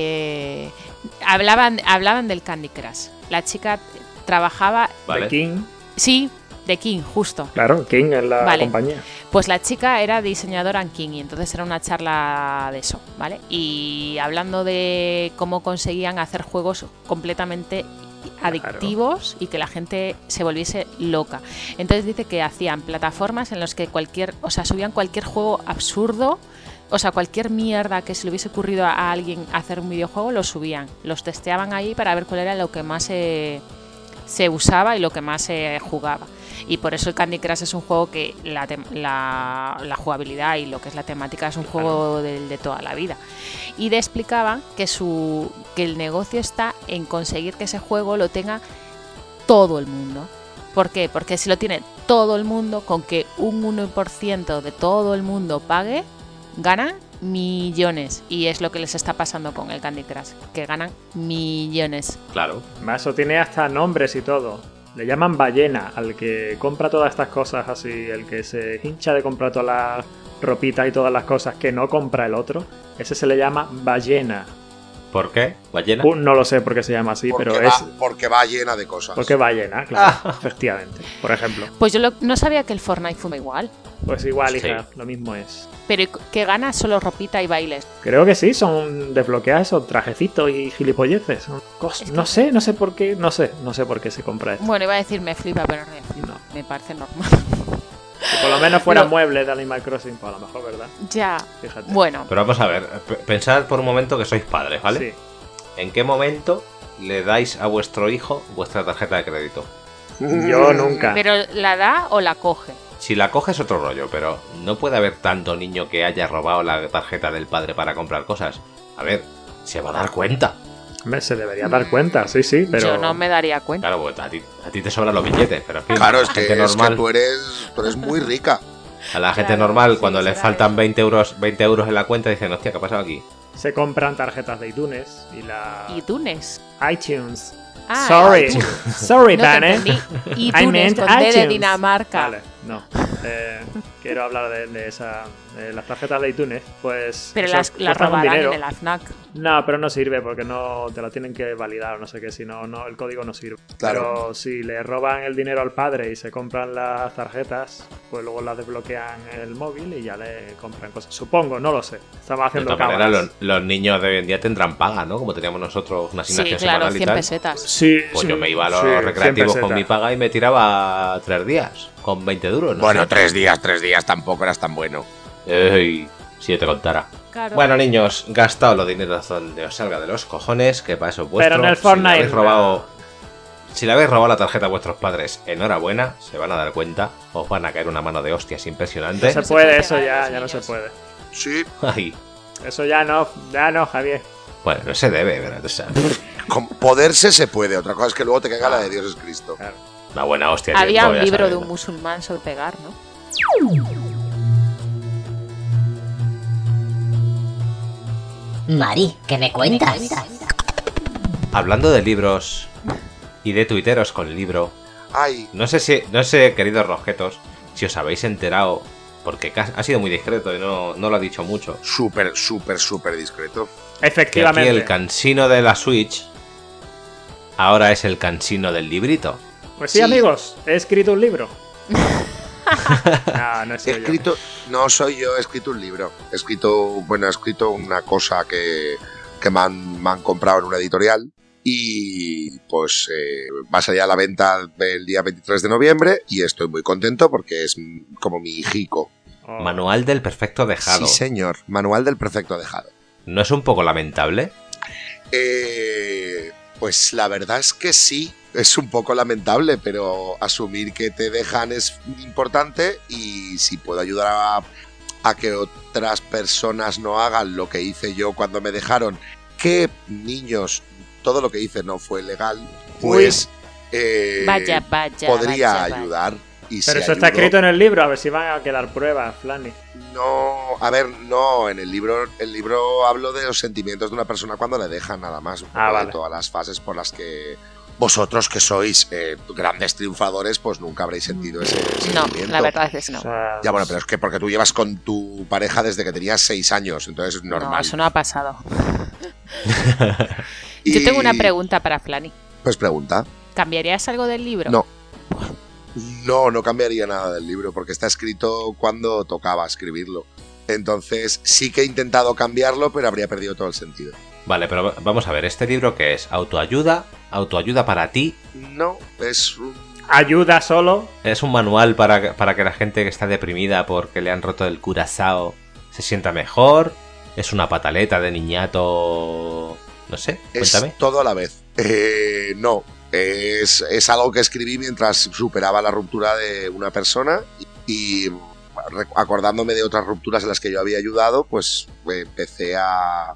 Hablaban del Candy Crush. La chica trabajaba... Vale. De King, Sí, de King, justo. claro, King es la Vale. compañía. Pues la chica era diseñadora en King y entonces era una charla de eso, ¿vale? Y hablando de cómo conseguían hacer juegos completamente adictivos y que la gente se volviese loca. Entonces dice que hacían plataformas en las que subían cualquier juego absurdo, o sea, cualquier mierda que se le hubiese ocurrido a alguien hacer un videojuego, lo subían, los testeaban ahí para ver cuál era lo que más se usaba y lo que más se jugaba. Y por eso el Candy Crush es un juego que la jugabilidad y lo que es la temática es un juego de toda la vida. Y le explicaban que el negocio está en conseguir que ese juego lo tenga todo el mundo. ¿Por qué? Porque si lo tiene todo el mundo, con que un 1% de todo el mundo pague, ganan millones. Y es lo que les está pasando con el Candy Crush, que ganan millones. Claro. Además, eso tiene hasta nombres y todo. Le llaman ballena al que compra todas estas cosas así, el que se hincha de comprar todas las ropitas y todas las cosas que no compra el otro. Ese se le llama ballena. ¿Por qué? ¿Ballena? No lo sé por qué se llama así, Porque, pero va, es porque va llena de cosas. porque ballena, claro, efectivamente. Por ejemplo, Pues yo no sabía que el Fortnite fue igual. pues igual, Sí. hija, lo mismo es. Pero que gana solo ropita y bailes. Creo que sí, son desbloqueados esos trajecitos y gilipolleces. Son no sé por qué, no sé por qué se compra esto. Bueno, iba a decir me flipa, pero no me flipa. No. Me parece normal. Si por lo menos fuera Lo- muebles de Animal Crossing, pues a lo mejor, ¿verdad? Ya. Fíjate. Bueno, Pero vamos a ver, pensad por un momento que sois padres, ¿vale? Sí. ¿En qué momento le dais a vuestro hijo vuestra tarjeta de crédito? Yo nunca. pero ¿la da o la coge? Si la coges otro rollo, pero no puede haber tanto niño que haya robado la tarjeta del padre para comprar cosas. A ver, se va a dar cuenta. Hombre, se debería dar cuenta, sí, pero... Yo no me daría cuenta. Claro, pues a ti te sobran los billetes, pero en fin, Claro, a es la que, gente normal, tú eres muy rica. a la gente Claro, normal sí, cuando le será faltan eso. 20 euros en la cuenta dicen, hostia, ¿qué ha pasado aquí? Se compran tarjetas de iTunes y la... iTunes. iTunes. Ah, Sorry. iTunes. Sorry, No te Dan, entendí. I iTunes meant con D de iTunes. Dinamarca. Vale, no. Quiero hablar de esa... de las tarjetas de iTunes, pues... Pero eso las cuestan un robarán dinero. en el AFNAC. No, pero no sirve porque no te la tienen que validar o no sé qué, si no, el código no sirve. Claro. Pero si le roban el dinero al padre y se compran las tarjetas, pues luego las desbloquean en el móvil y ya le compran cosas. Supongo, no lo sé. Estamos De haciendo todas maneras, cábalas. los niños de hoy en día tendrán paga, ¿no? Como teníamos nosotros una Sí, asignación claro, semanal y 100 tal. pesetas. Sí, Pues sí, yo me iba a los sí, recreativos 100 con mi pesetas. paga y me tiraba 3 días, con 20 duros, ¿no? Bueno, sé. 3 días tampoco eras tan bueno. Ey, si yo te contara. Claro. Bueno, niños, gastaos los dineros donde os salga de los cojones, que para eso es vuestro. Pero en el Si Fortnite, le habéis robado, si le habéis robado la tarjeta a vuestros padres, enhorabuena, se van a dar cuenta, os van a caer una mano de hostias No impresionante. se No se puede, puede eso pegar a ya, los ya no se niños. puede. Sí, Ay, Eso ya no, Javier. Bueno, no se debe, ¿verdad? O sea, Con poderse se puede, otra cosa es que luego te caiga la de Dios es Cristo. una buena hostia. Había tiempo, un ya libro sabes, de ¿no? un musulmán sobre pegar, ¿no? Mari, ¿qué me cuentas? Hablando de libros y de tuiteros con el libro, Ay, no sé, queridos rojetos, si os habéis enterado, porque ha sido muy discreto y no lo ha dicho mucho, súper discreto. que aquí Efectivamente. el cansino de la Switch ahora es el cansino del librito. Pues sí, Sí. amigos, he escrito un libro. No He soy yo. escrito, no soy yo, he escrito un libro. He escrito una cosa que me han comprado en una editorial y pues va a salir a la venta el día 23 de noviembre y estoy muy contento porque es como mi hijico. Oh. Manual del perfecto dejado. Sí, señor, manual del perfecto dejado. ¿No es un poco lamentable? Pues la verdad es que sí, es un poco lamentable, pero asumir que te dejan es importante y si puedo ayudar a que otras personas no hagan lo que hice yo cuando me dejaron, que niños, todo lo que hice no fue legal, pues Vaya. podría vaya. ayudar. Y Pero si eso está ayudo- escrito en el libro, a ver si van a quedar pruebas, Flanny. No, a ver, no, en el libro hablo de los sentimientos de una persona cuando le dejan nada más, un poco vale. de todas las fases por las que vosotros que sois grandes triunfadores, pues nunca habréis sentido ese No, sentimiento. la verdad es que no. O sea, Ya bueno, pero es que porque tú llevas con tu pareja desde que tenías 6 años, entonces es normal. No, eso no ha pasado. Y- Yo tengo una pregunta para Flanny. Pues pregunta. ¿Cambiarías algo del libro? No. No cambiaría nada del libro porque está escrito cuando tocaba escribirlo. Entonces sí que he intentado cambiarlo, pero habría perdido todo el sentido. Vale, pero vamos a ver, ¿este libro qué es? ¿Autoayuda? ¿Autoayuda para ti? No, es un... ayuda solo. ¿Es un manual para que la gente que está deprimida porque le han roto el curazao se sienta mejor? ¿Es una pataleta de niñato? No sé, cuéntame. Es todo a la vez. No, es algo que escribí mientras superaba la ruptura de una persona y acordándome de otras rupturas en las que yo había ayudado, pues empecé a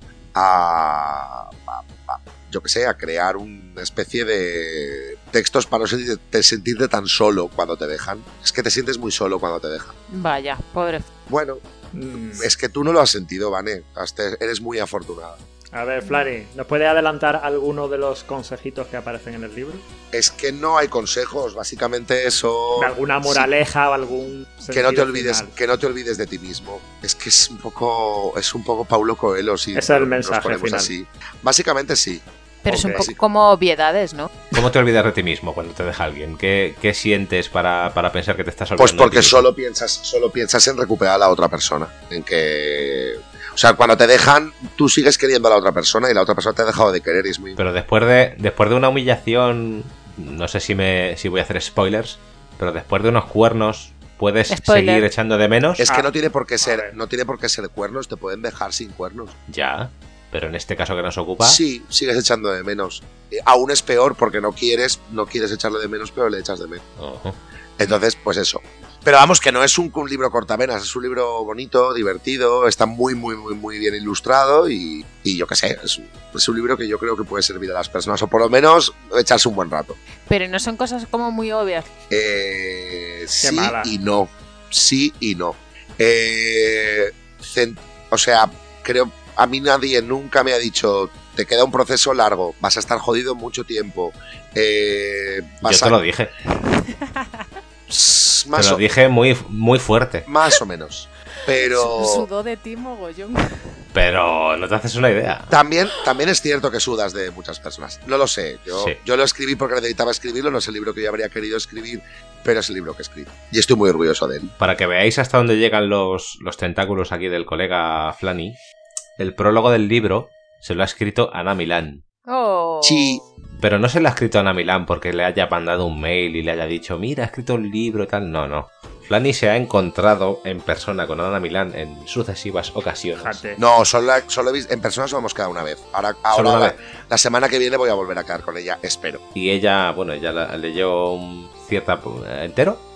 yo que sé, a crear una especie de textos para no sentirte tan solo cuando te dejan. Es que te sientes muy solo cuando te dejan. Vaya, pobre. Bueno, es que tú no lo has sentido, Vane. Eres muy afortunada. A ver, Flanny, ¿nos puede adelantar alguno de los consejitos que aparecen en el libro? Es que no hay consejos, básicamente eso. ¿Alguna moraleja o algún Que no te sentido olvides, final? que no te olvides de ti mismo. Es que es un poco Paulo Coelho, si Ese es el nos mensaje ponemos final. así. Básicamente sí. Pero es un Ok. poco como obviedades, ¿no? ¿Cómo te olvidas de ti mismo cuando te deja alguien? ¿Qué sientes para pensar que te estás olvidando? Pues de porque ti mismo? solo piensas en recuperar a la otra persona. En que. O sea, cuando te dejan, tú sigues queriendo a la otra persona y la otra persona te ha dejado de querer y es muy. Pero después de una humillación, no sé si voy a hacer spoilers, pero después de unos cuernos, ¿puedes Spoiler. seguir echando de menos? Es que no tiene por qué a ser, ver. no tiene por qué ser cuernos, te pueden dejar sin cuernos. Ya, pero en este caso que nos ocupa, Sí, sigues echando de menos. Aún es peor porque no quieres echarle de menos, pero le echas de menos. Ojo. Entonces, pues eso. Pero vamos, que no es un libro cortavenas, es un libro bonito, divertido, está muy bien ilustrado y yo qué sé, es un libro que yo creo que puede servir a las personas, o por lo menos echarse un buen rato. Pero no son cosas como muy obvias. Sí mala. y no. Sí y no. O sea, creo, a mí nadie nunca me ha dicho, te queda un proceso largo, vas a estar jodido mucho tiempo. Yo te lo dije. Más Te lo o, dije muy fuerte. más o menos. Pero Sudó de ti mogollón. Pero no te haces una idea. también es cierto que sudas de muchas personas. No lo sé. Sí. Yo lo escribí porque necesitaba escribirlo. No es el libro que yo habría querido escribir, pero es el libro que escribí. Y estoy muy orgulloso de él. Para que veáis hasta dónde llegan los tentáculos aquí del colega Flanny, el prólogo del libro se lo ha escrito Ana Milán. Oh. Sí. Pero no se lo ha escrito Ana Milán porque le haya mandado un mail y le haya dicho, mira, he escrito un libro y tal. No. Flanny se ha encontrado en persona con Ana Milán en sucesivas ocasiones. Fíjate. No, solo he visto. En persona solo hemos quedado una vez. Ahora Solo una vez. la semana que viene voy a volver a quedar con ella, espero. Y ella, bueno, ella leyó un cierta... ¿Entero?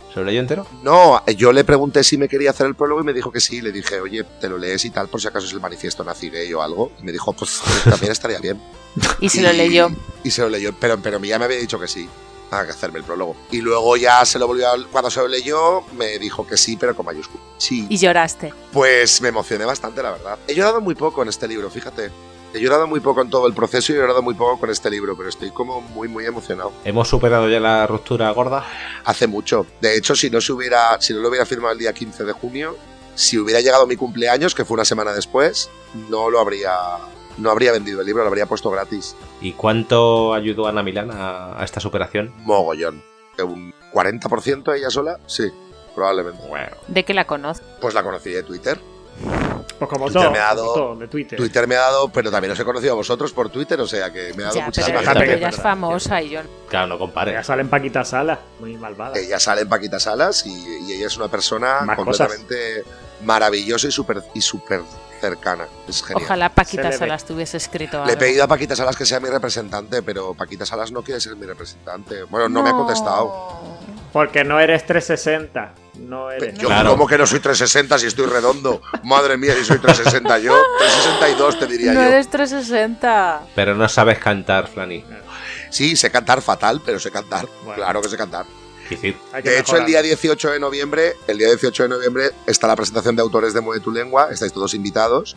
¿Se lo leyó entero? No, yo le pregunté si me quería hacer el prólogo y me dijo que sí. Le dije, oye, te lo lees y tal, por si acaso es el manifiesto nazi gay o algo. Y me dijo, pues también estaría bien. Y se lo leyó. Y se lo leyó, pero ya me había dicho que sí, a hacerme el prólogo. Y luego ya se lo volvió cuando se lo leyó, me dijo que sí, pero con mayúsculas. Sí. Y lloraste. Pues me emocioné bastante, la verdad. He llorado muy poco en este libro, fíjate. He llorado muy poco en todo el proceso y he llorado muy poco con este libro, pero estoy como muy emocionado. ¿Hemos superado ya la ruptura gorda? Hace mucho. De hecho, si no lo hubiera firmado el día 15 de junio, si hubiera llegado mi cumpleaños, que fue una semana después, no habría vendido el libro, lo habría puesto gratis. ¿Y cuánto ayudó Ana Milán a esta superación? Mogollón. ¿Un 40% ella sola? Sí, probablemente. Bueno. ¿De qué la conoces? Pues la conocí de Twitter. Pues como Twitter todo, me ha dado- como todo, de Twitter. Twitter me ha dado, pero también os he conocido a vosotros por Twitter, o sea que me ha dado Ya, muchísimas pero bastante ella bien. es famosa y yo no. Claro, no compare. Ya sale en Paquita Sala, muy malvada. Ella sale en Paquita Salas y ella es una persona Más completamente maravillosa y súper cercana. Es genial. Ojalá Se Paquita le ve. Salas tuviese escrito Le he algo. pedido a Paquita Salas que sea mi representante, pero Paquita Salas no quiere ser mi representante. Bueno, no me ha contestado. Porque no eres 360. No eres. Yo, Claro. ¿cómo que no soy 360 si estoy redondo? Madre mía, si soy 360 yo. 362 te diría No yo. eres 360. Pero no sabes cantar, Flani. Sí, sé cantar fatal, pero sé cantar. Bueno. Claro que sé cantar. Difícil. Hay que De hecho, el mejorar. día 18 de noviembre, está la presentación de autores de Mueve tu Lengua. Estáis todos invitados.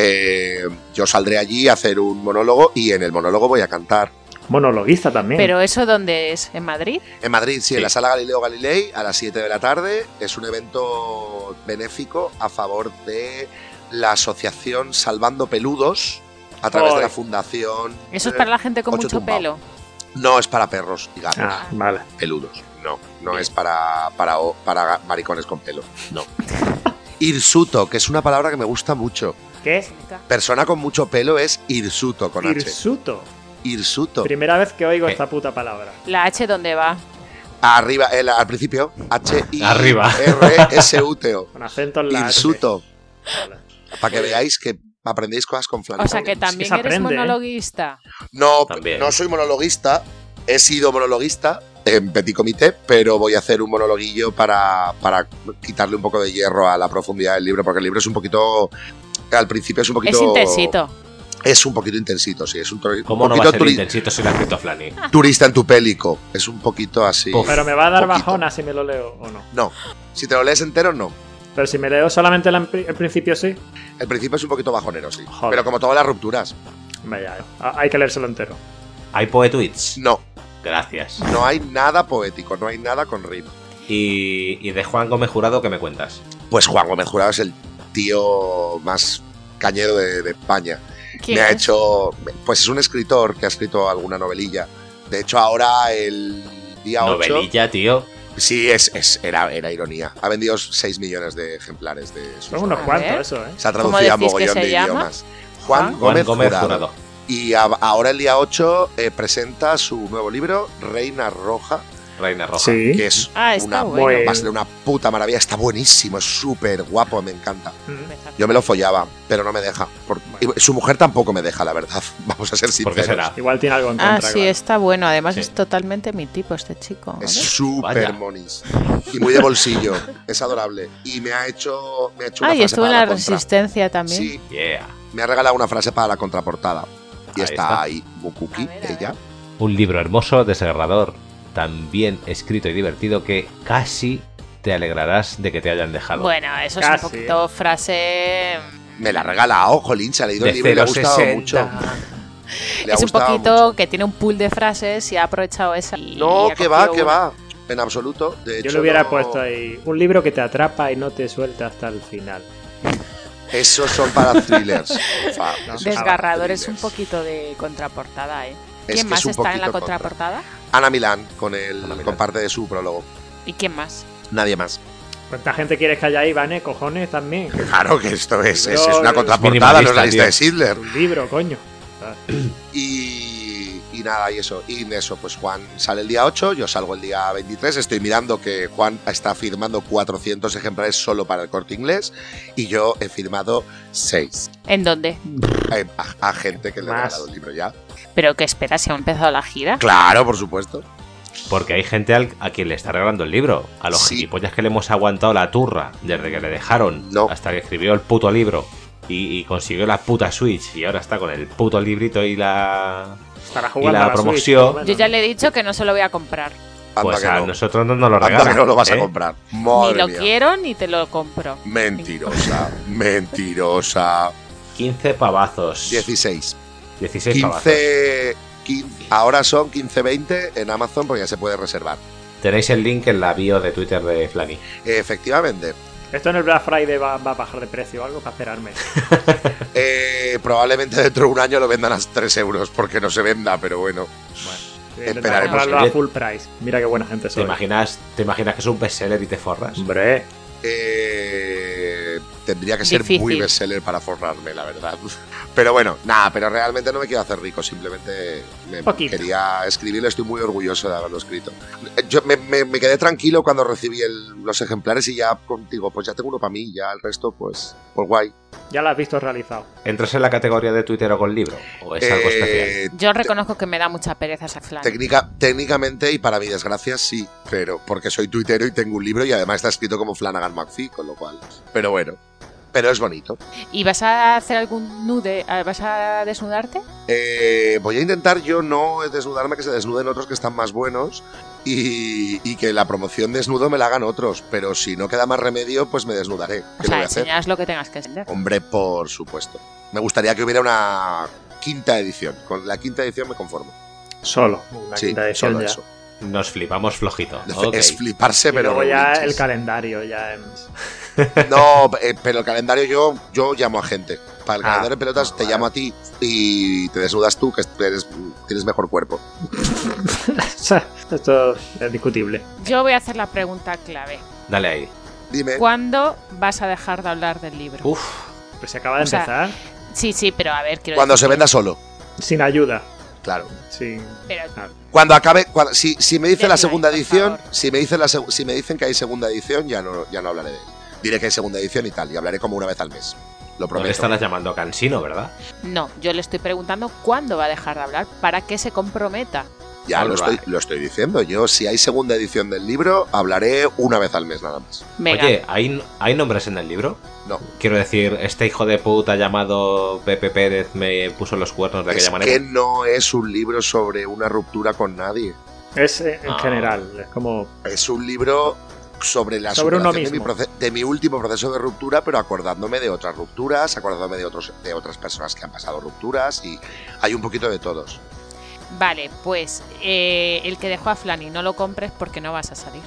Yo saldré allí a hacer un monólogo y en el monólogo voy a cantar. Monologuista también. ¿Pero eso dónde es? ¿En Madrid? En Madrid, sí, Sí. en la Sala Galileo Galilei, a las 7 de la tarde. Es un evento benéfico a favor de la asociación Salvando Peludos a través de Ay. la fundación. Eso es para la gente con Ocho mucho tumbao. pelo. No es para perros y gatos Ah, vale. peludos. No es para maricones con pelo. No. Hirsuto, que es una palabra que me gusta mucho. ¿Qué? Persona con mucho pelo es hirsuto con H. Hirsuto. Hirsuto. Primera vez que oigo esta puta palabra. ¿La H dónde va? Arriba, al principio, Arriba. H-I-R-S-U-T-O. Con acento en la H. Hirsuto. Vale. Para que veáis que aprendéis cosas con Flan. O sea que también se eres aprende, ¿eh? monologuista. No, También. no soy monologuista. He sido monologuista en Petit Comité, pero voy a hacer un monologuillo para quitarle un poco de hierro a la profundidad del libro, porque el libro es un poquito... Al principio es un poquito... Es intensito. Es un poquito intensito, sí. Es un ¿Cómo no va a poquito ser intensito si lo ha escrito Flani? turista en tu pélico. Es un poquito así. Puf. Pero me va a dar Poquito. bajona si me lo leo o no. No. Si te lo lees entero, no. Pero si me leo solamente el principio, sí. El principio es un poquito bajonero, sí. Joder. Pero como todas las rupturas. Vaya, hay que leérselo entero. ¿Hay poetweets? No. Gracias. No hay nada poético, no hay nada con rima. Y de Juan Gómez Jurado, ¿qué me cuentas? Pues Juan Gómez Jurado es el tío más cañero de España. ¿Quién Me ha es? hecho... Pues es un escritor que ha escrito alguna novelilla. De hecho, ahora el día 8... Novelilla, tío. Sí, era ironía. Ha vendido 6 millones de ejemplares de sus Son unos A cuantos ver. eso, ¿eh? Se ha ¿Cómo traducido a decís que mogollón se de llama? idiomas. Juan Juan Gómez, Gómez Jurado. Jurado. Y ahora el día 8 presenta su nuevo libro, Reina Roja, Reina Roja. Sí. que es Ah, está una, bueno. va a ser una puta maravilla. Está buenísimo, es súper guapo, me encanta. Mm. Yo me lo follaba, pero no me deja. Y su mujer tampoco me deja, la verdad. Vamos a ser ¿Por qué sinceros. será? Igual tiene algo en Ah, contra. sí, claro. está bueno. Además Sí. es totalmente mi tipo este chico. A Es ver. súper Vaya. monis. Y muy de bolsillo. Es adorable. Y me ha hecho una Ah, y frase estuvo en para la contra. Resistencia también. Sí, Yeah. me ha regalado una frase para la contraportada. Y Ahí está está. ahí, Bukuki, A ver, a ver. ella. Un libro hermoso, desgarrador, también escrito y divertido que casi te alegrarás de que te hayan dejado. Bueno, eso es Casi, un poquito frase. Me la ha regalado, jolín, se ha leído de el libro y le ha gustado 0,60. mucho. Le ha Es un gustado poquito mucho. que tiene un pool de frases y ha aprovechado esa. Y No, ha que va, cogido que una. va. En absoluto. De hecho, Yo le hubiera no- puesto ahí un libro que te atrapa y no te suelta hasta el final. Esos son para thrillers. Esos son Desgarrador para es un thrillers. poquito de contraportada, ¿eh? Es ¿Quién que más es un está en la poquito contra. contraportada? Ana Milán con Milán. con parte de su prólogo. ¿Y quién más? Nadie más. ¿Cuánta gente quieres que haya ahí, Vane? Cojones también. Claro que esto es Libro una es contraportada, no es la minimalista, lista de tío. Schindler. Un libro, coño. Y nada, y eso. Y en eso, pues Juan sale el día 8, yo salgo el día 23. Estoy mirando que Juan está firmando 400 ejemplares solo para el Corte Inglés y yo he firmado 6 ¿En dónde? a gente que le ha Más. regalado el libro ya. ¿Pero qué espera? ¿Se ha empezado la gira? Claro, por supuesto. Porque hay gente a quien le está regalando el libro. A los gilipollas que le hemos aguantado la turra desde que le dejaron hasta que escribió el puto libro y consiguió la puta Switch y ahora está con el puto librito y la promoción. Switch, yo ya le he dicho que no se lo voy a comprar. Pues a nosotros no nos lo regalan. Que no lo vas a comprar. Madre ni lo mía. quiero ni te lo compro. Mentirosa, mentirosa. 15 pavazos. 16 pavazos. Ahora son 15.20 en Amazon porque ya se puede reservar. Tenéis el link en la bio de Twitter de Flanny. Efectivamente. Esto en el Black Friday va a bajar de precio o algo para esperarme. Probablemente dentro de un año lo vendan a 3 euros porque no se venda, pero bueno. Esperaremos a full price. Mira qué buena gente soy. ¿Te imaginas que es un bestseller y te forras? Hombre. Tendría que ser muy bestseller para forrarme, la verdad. Pero bueno, nada, pero realmente no me quiero hacer rico, simplemente quería escribirlo, estoy muy orgulloso de haberlo escrito. Yo me quedé tranquilo cuando recibí los ejemplares y ya contigo, pues ya tengo uno para mí, ya el resto, pues guay. Ya lo has visto realizado. ¿Entras en la categoría de Twitter o con libro? ¿O es algo especial? Yo reconozco que me da mucha pereza esa Flan. Técnicamente, y para mi desgracia, sí, pero porque soy tuitero y tengo un libro y además está escrito como Flanagan McPhee, con lo cual. Pero bueno. Pero es bonito. ¿Y vas a hacer algún nude? ¿Vas a desnudarte? Voy a intentar yo no desnudarme, que se desnuden otros que están más buenos y que la promoción desnudo me la hagan otros. Pero si no queda más remedio, pues me desnudaré. O sea, enseñas lo que tengas que enseñar. Hombre, por supuesto. Me gustaría que hubiera una quinta edición. Con la quinta edición me conformo. Solo. Una quinta edición solo ya. eso. Nos flipamos flojito. Es fliparse, pero luego ya el calendario ya No, pero el calendario yo llamo a gente. Para el calendario de pelotas te llamo a ti y te desnudas tú, que tienes mejor cuerpo. Esto es discutible. Yo voy a hacer la pregunta clave. Dale ahí. Dime. ¿Cuándo vas a dejar de hablar del libro? Pues se acaba de empezar. Sí, pero a ver, quiero Cuando decir se venda solo. Sin ayuda. Claro. Sí. Pero, cuando acabe, si me dicen la segunda edición, si me dicen que hay segunda edición, ya no hablaré de él. Diré que hay segunda edición y tal, y hablaré como una vez al mes. Lo prometo. No le estarás llamando cansino, ¿verdad? No, yo le estoy preguntando cuándo va a dejar de hablar para que se comprometa. Ya lo estoy diciendo. Yo, si hay segunda edición del libro, hablaré una vez al mes nada más. Venga. Oye, ¿hay nombres en el libro? No. Quiero decir, este hijo de puta llamado Pepe Pérez me puso los cuernos de aquella manera. Es que no es un libro sobre una ruptura con nadie. Es en general, es como... Es un libro sobre la superación de mi último proceso de ruptura, pero acordándome de otras rupturas, acordándome de otras personas que han pasado rupturas, y hay un poquito de todos. Vale, pues el que dejó a Flanny, no lo compres porque no vas a salir.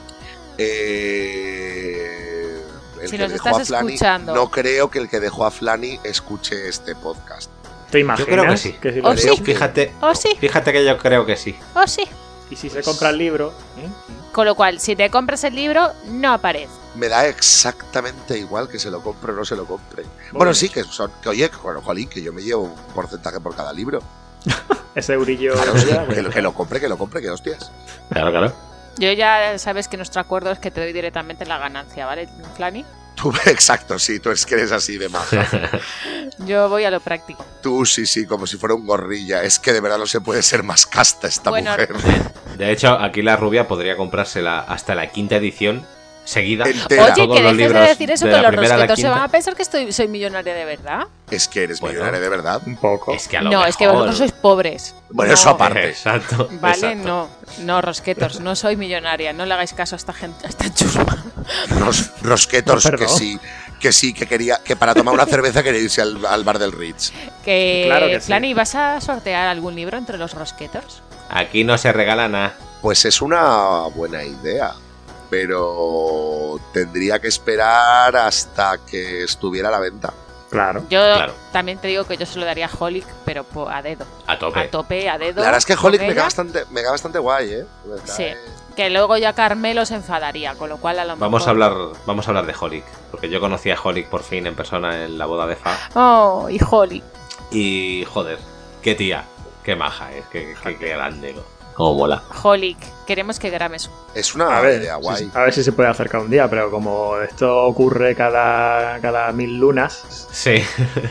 Si nos estás escuchando. No creo que el que dejó a Flanny escuche este podcast. ¿Te imaginas? Yo creo que sí. Que si ¿Oh, sí? Fíjate que yo creo que sí. Oh, sí. Y si se compra el libro... Con lo cual, si te compras el libro, no aparece. Me da exactamente igual que se lo compre o no se lo compre. Bueno, sí, que jolín, que yo me llevo un porcentaje por cada libro. Ese eurillo... Claro, sí, que lo compre, que hostias. Claro. Yo ya sabes que nuestro acuerdo es que te doy directamente la ganancia, ¿vale, Flanny? Tú, exacto, sí, tú es que eres así de maja. Yo voy a lo práctico. Tú sí, como si fuera un gorrilla. Es que de verdad no se puede ser más casta esta mujer. De hecho, aquí la rubia podría comprársela hasta la quinta edición seguida. Entera. Oye, que dejes de decir eso, que los rosquetos se van a a pensar que soy millonaria de verdad. Es que eres millonaria de verdad. Un poco. Es que a lo no, mejor... es que vosotros sois pobres. Bueno, no. eso aparte. Exacto. Vale, exacto. no, rosquetos, no soy millonaria. No le hagáis caso a esta gente, a esta chusma. Rosquetos, No, que quería, que para tomar una cerveza quería irse al bar del Ritz. Claro que sí. Flanny, ¿vas a sortear algún libro entre los rosquetos? Aquí no se regala nada. Pues es una buena idea, pero tendría que esperar hasta que estuviera a la venta. Claro. Yo Claro. también te digo que yo se lo daría a Holic, pero a dedo. A tope. A dedo. La verdad es que Holic me ella. queda bastante guay, ¿eh? Sí. Que luego ya Carmelo se enfadaría, con lo cual a lo Vamos a mejor... hablar de Holic, porque yo conocí a Holic por fin en persona en la boda de Fa. Oh, y Holic. Y joder, qué tía, qué maja, qué grande, ¿no? Cómo mola. Holic, queremos que grabes. Es una idea guay. A ver si se puede acercar un día, pero como esto ocurre cada 1000 lunas... Sí.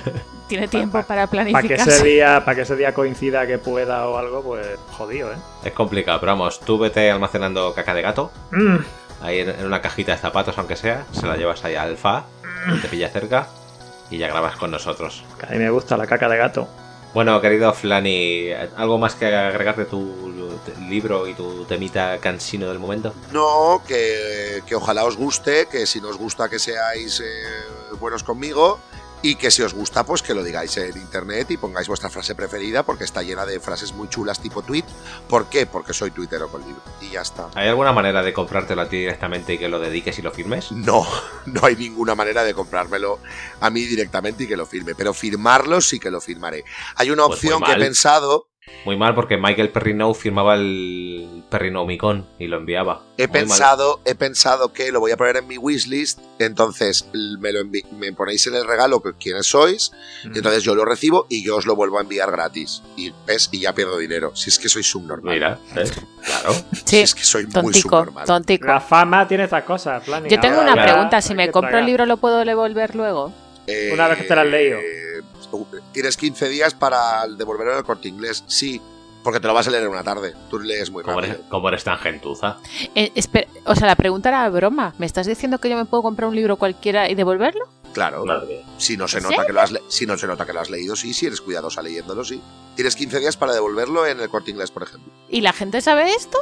Tiene tiempo para Para que planificarse. ese día coincida que pueda o algo, pues jodido, ¿eh? Es complicado, pero vamos, tú vete almacenando caca de gato, Mm, ahí en una cajita de zapatos, aunque sea, se la llevas ahí al Alfa, te pilla cerca y ya grabas con nosotros. que a mí me gusta la caca de gato. Bueno, querido Flani, ¿algo más que agregar de tu libro y tu temita cansino del momento? No, que ojalá os guste, que si no os gusta que seáis buenos conmigo y que si os gusta pues que lo digáis en internet y pongáis vuestra frase preferida porque está llena de frases muy chulas tipo tweet. ¿Por qué? Porque soy tuitero con libro y ya está. ¿Hay alguna manera de comprártelo a ti directamente y que lo dediques y lo firmes? No hay ninguna manera de comprármelo a mí directamente y que lo firme, pero firmarlo sí que lo firmaré. Hay una Pues muy opción que he mal. pensado. Muy mal, porque Michael Perrineau firmaba el Perrineau-Micón y lo enviaba. He Muy mal. pensado que lo voy a poner en mi wishlist, entonces me ponéis en el regalo que quiénes sois, y entonces yo lo recibo y yo os lo vuelvo a enviar gratis. Y ves, y ya pierdo dinero. Si es que soy subnormal. Mira, claro. Si Sí, es que soy muy tontico, subnormal. tontico. La fama tiene estas cosas, Flani. Yo tengo Ahora una ya pregunta. Si hay me que compro el tragar. libro, ¿lo puedo devolver luego? Una vez que te lo has leído. Tienes 15 días para devolverlo al Corte Inglés. Sí, porque te lo vas a leer en una tarde. Tú lees muy rápido. Como eres tan gentuza. Espera, o sea, la pregunta era broma. ¿Me estás diciendo que yo me puedo comprar un libro cualquiera y devolverlo? Claro. Madre. Si no se ¿En nota que lo has si no se nota que lo has leído, sí. Si eres cuidadosa leyéndolo, sí. Tienes 15 días para devolverlo en el Corte Inglés, por ejemplo. ¿Y la gente sabe esto?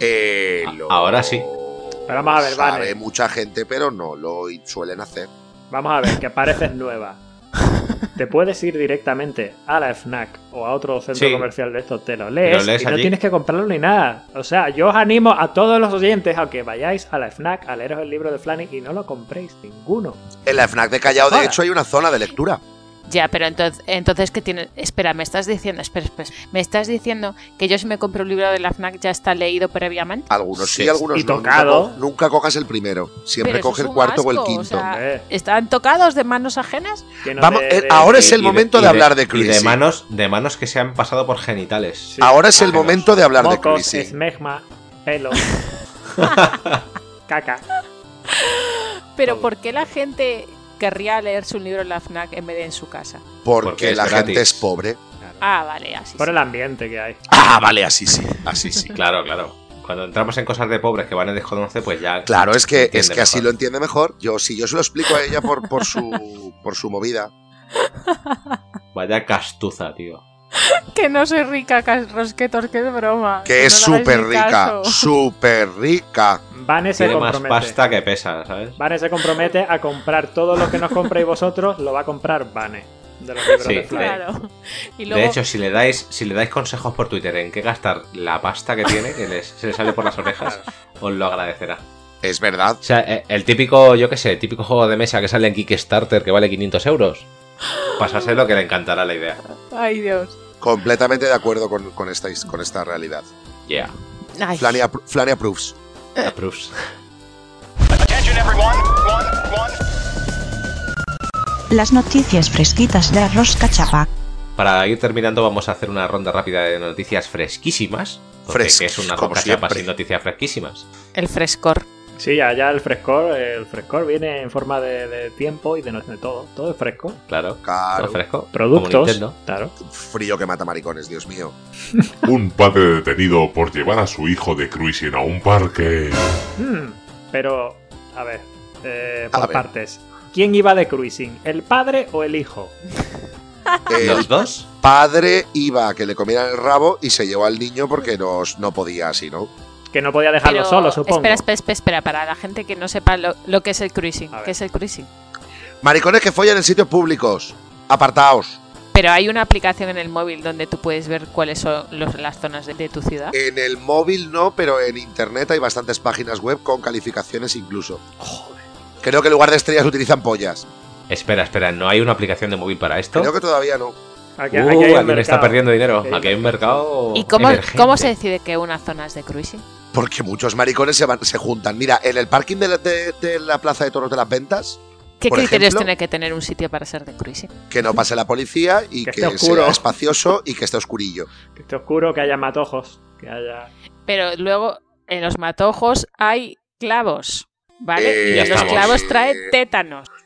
Ahora sí. Pero vamos a ver, sabe Vane. mucha gente, pero no lo suelen hacer. Vamos a ver, que pareces nueva. Te puedes ir directamente a la FNAC o a otro centro Sí. comercial de estos, te lo lees, lees y no allí. tienes que comprarlo ni nada. O sea, yo os animo a todos los oyentes a que vayáis a la FNAC a leeros el libro de Flani y no lo compréis ninguno. En la FNAC de Callao, de Joder. hecho, hay una zona de lectura. Ya, pero entonces ¿qué tiene? Espera, me estás diciendo, me estás diciendo que yo si me compro un libro de la FNAC ya está leído previamente. Algunos sí, Sí. algunos Y no. tocado. Nunca cojas el primero. Siempre Pero eso coge es el un cuarto o el asco, quinto. o sea, Hombre. ¿están tocados de manos ajenas? Lleno Vamos, de- ahora es el Y momento de hablar de Y de Cruising. manos que se han pasado por genitales. Sí. Ahora es el Ajenos. momento de hablar de Mocos, Cruising. esmegma, pelo, caca. Pero Todo. ¿por qué la gente querría leerse un libro en la FNAC en vez de en su casa? Porque es la gratis. gente es pobre. Ah, vale, así. Por sí. el ambiente que hay. Ah, vale, así sí. Así sí. Claro. Cuando entramos en cosas de pobres que van a desconocer, pues ya. Claro, es que entiende así mejor. lo entiende mejor. Si yo se lo explico a ella por su movida. Vaya castuza, tío. Que no soy rica, Rosquetos, que es broma. Que es no le hagáis súper ni rica. caso. Súper rica. Vane se Tiene más compromete. pasta que pesa, ¿sabes? Vane se compromete a comprar todo lo que nos compréis vosotros, lo va a comprar Vane. De los libros Sí, de Flani. Claro. Y luego, De hecho, si le dais consejos por Twitter en qué gastar la pasta que tiene, que se le sale por las orejas, os lo agradecerá. Es verdad. O sea, el típico, yo qué sé, el típico juego de mesa que sale en Kickstarter que vale 500 euros. Pásaselo que le encantará la idea. ay Dios. Completamente de acuerdo con esta realidad. Yeah. Ay, Flani approves. Approves. Las noticias fresquitas de Arroz Cachapa. Para ir terminando, vamos a hacer una ronda rápida de noticias fresquísimas. Porque Frescas, que es una como roca chapa siempre. sin noticias fresquísimas. el frescor. Sí, ya el frescor viene en forma de tiempo y de todo. Todo es fresco. Claro. Claro. Todo fresco. Como Productos. Nintendo. Claro. Frío que mata maricones, Dios mío. Un padre detenido por llevar a su hijo de cruising a un parque. Pero, a ver, A por ver. partes. ¿Quién iba de cruising? ¿El padre o el hijo? El ¿Los dos? padre iba a que le comieran el rabo y se llevó al niño porque no podía así, ¿no? Que no podía dejarlo Pero, solo, supongo. espera, para la gente que no sepa lo que es el cruising. A ver. ¿Qué es el cruising? Maricones que follan en sitios públicos. Apartaos. Pero hay una aplicación en el móvil donde tú puedes ver cuáles son las zonas de tu ciudad. En el móvil no, pero en internet hay bastantes páginas web con calificaciones incluso. Creo que en lugar de estrellas utilizan pollas. Espera, ¿no hay una aplicación de móvil para esto? Creo que todavía no. Aquí hay un alguien está mercado. perdiendo dinero. Sí. Aquí hay un mercado. ¿Y cómo emergente. se decide que una zona es de cruising? Porque muchos maricones se juntan. Mira, en el parking de la Plaza de Toros de las Ventas, ¿Qué Por criterios ejemplo, tiene que tener un sitio para ser de cruising? que no pase la policía y Que que, esté oscuro. sea espacioso y que esté oscurillo. Que esté oscuro, que haya matojos, que haya... Pero luego en los matojos hay clavos, ¿vale? Ya y los estamos. clavos traen tétanos.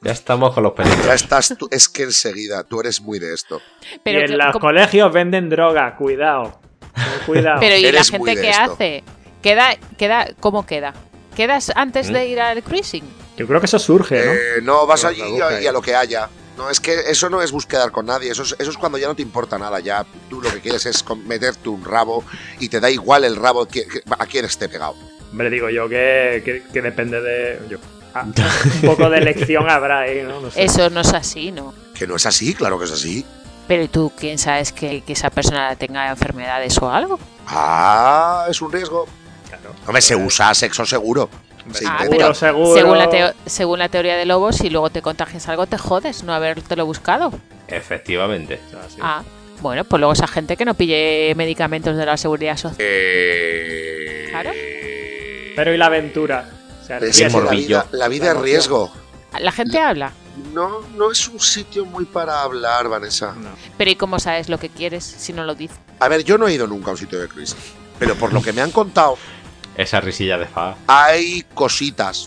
Ya estamos con los peligros. Ya estás tú, es que enseguida, tú eres muy de esto. Pero y en los colegios venden droga, cuidado. Cuidado. Pero ¿y la Eres muy gente de qué esto. hace? ¿Cómo queda? ¿Quedas antes de ir al cruising? Yo creo que eso surge, ¿no? No, vas Lo allí busca y a lo que haya. No, es que eso no es buscar con nadie, eso es cuando ya no te importa nada, ya tú lo que quieres es meterte un rabo y te da igual el rabo a quién esté pegado. Hombre, digo yo que depende de... un poco de elección habrá ahí, ¿no? No sé. Eso no es así, ¿no? Que no es así, claro que es así. Pero ¿y tú quién sabes que esa persona tenga enfermedades o algo? Ah, es un riesgo. Claro. Hombre, se usa sexo seguro. Se Ah, intenta. pero seguro. según la teoría de Lobos, si luego te contagias algo, te jodes no habértelo buscado. Efectivamente. O sea, sí. Ah, bueno, pues luego esa gente que no pille medicamentos de la seguridad social. Claro. Pero ¿y la aventura? O sea, el Es que riesgo. la vida es riesgo. La gente habla. No es un sitio muy para hablar, Vanessa. No. Pero ¿y cómo sabes lo que quieres si no lo dices? A ver, yo no he ido nunca a un sitio de cruising, pero por lo que me han contado, Esa risilla de fa. hay cositas.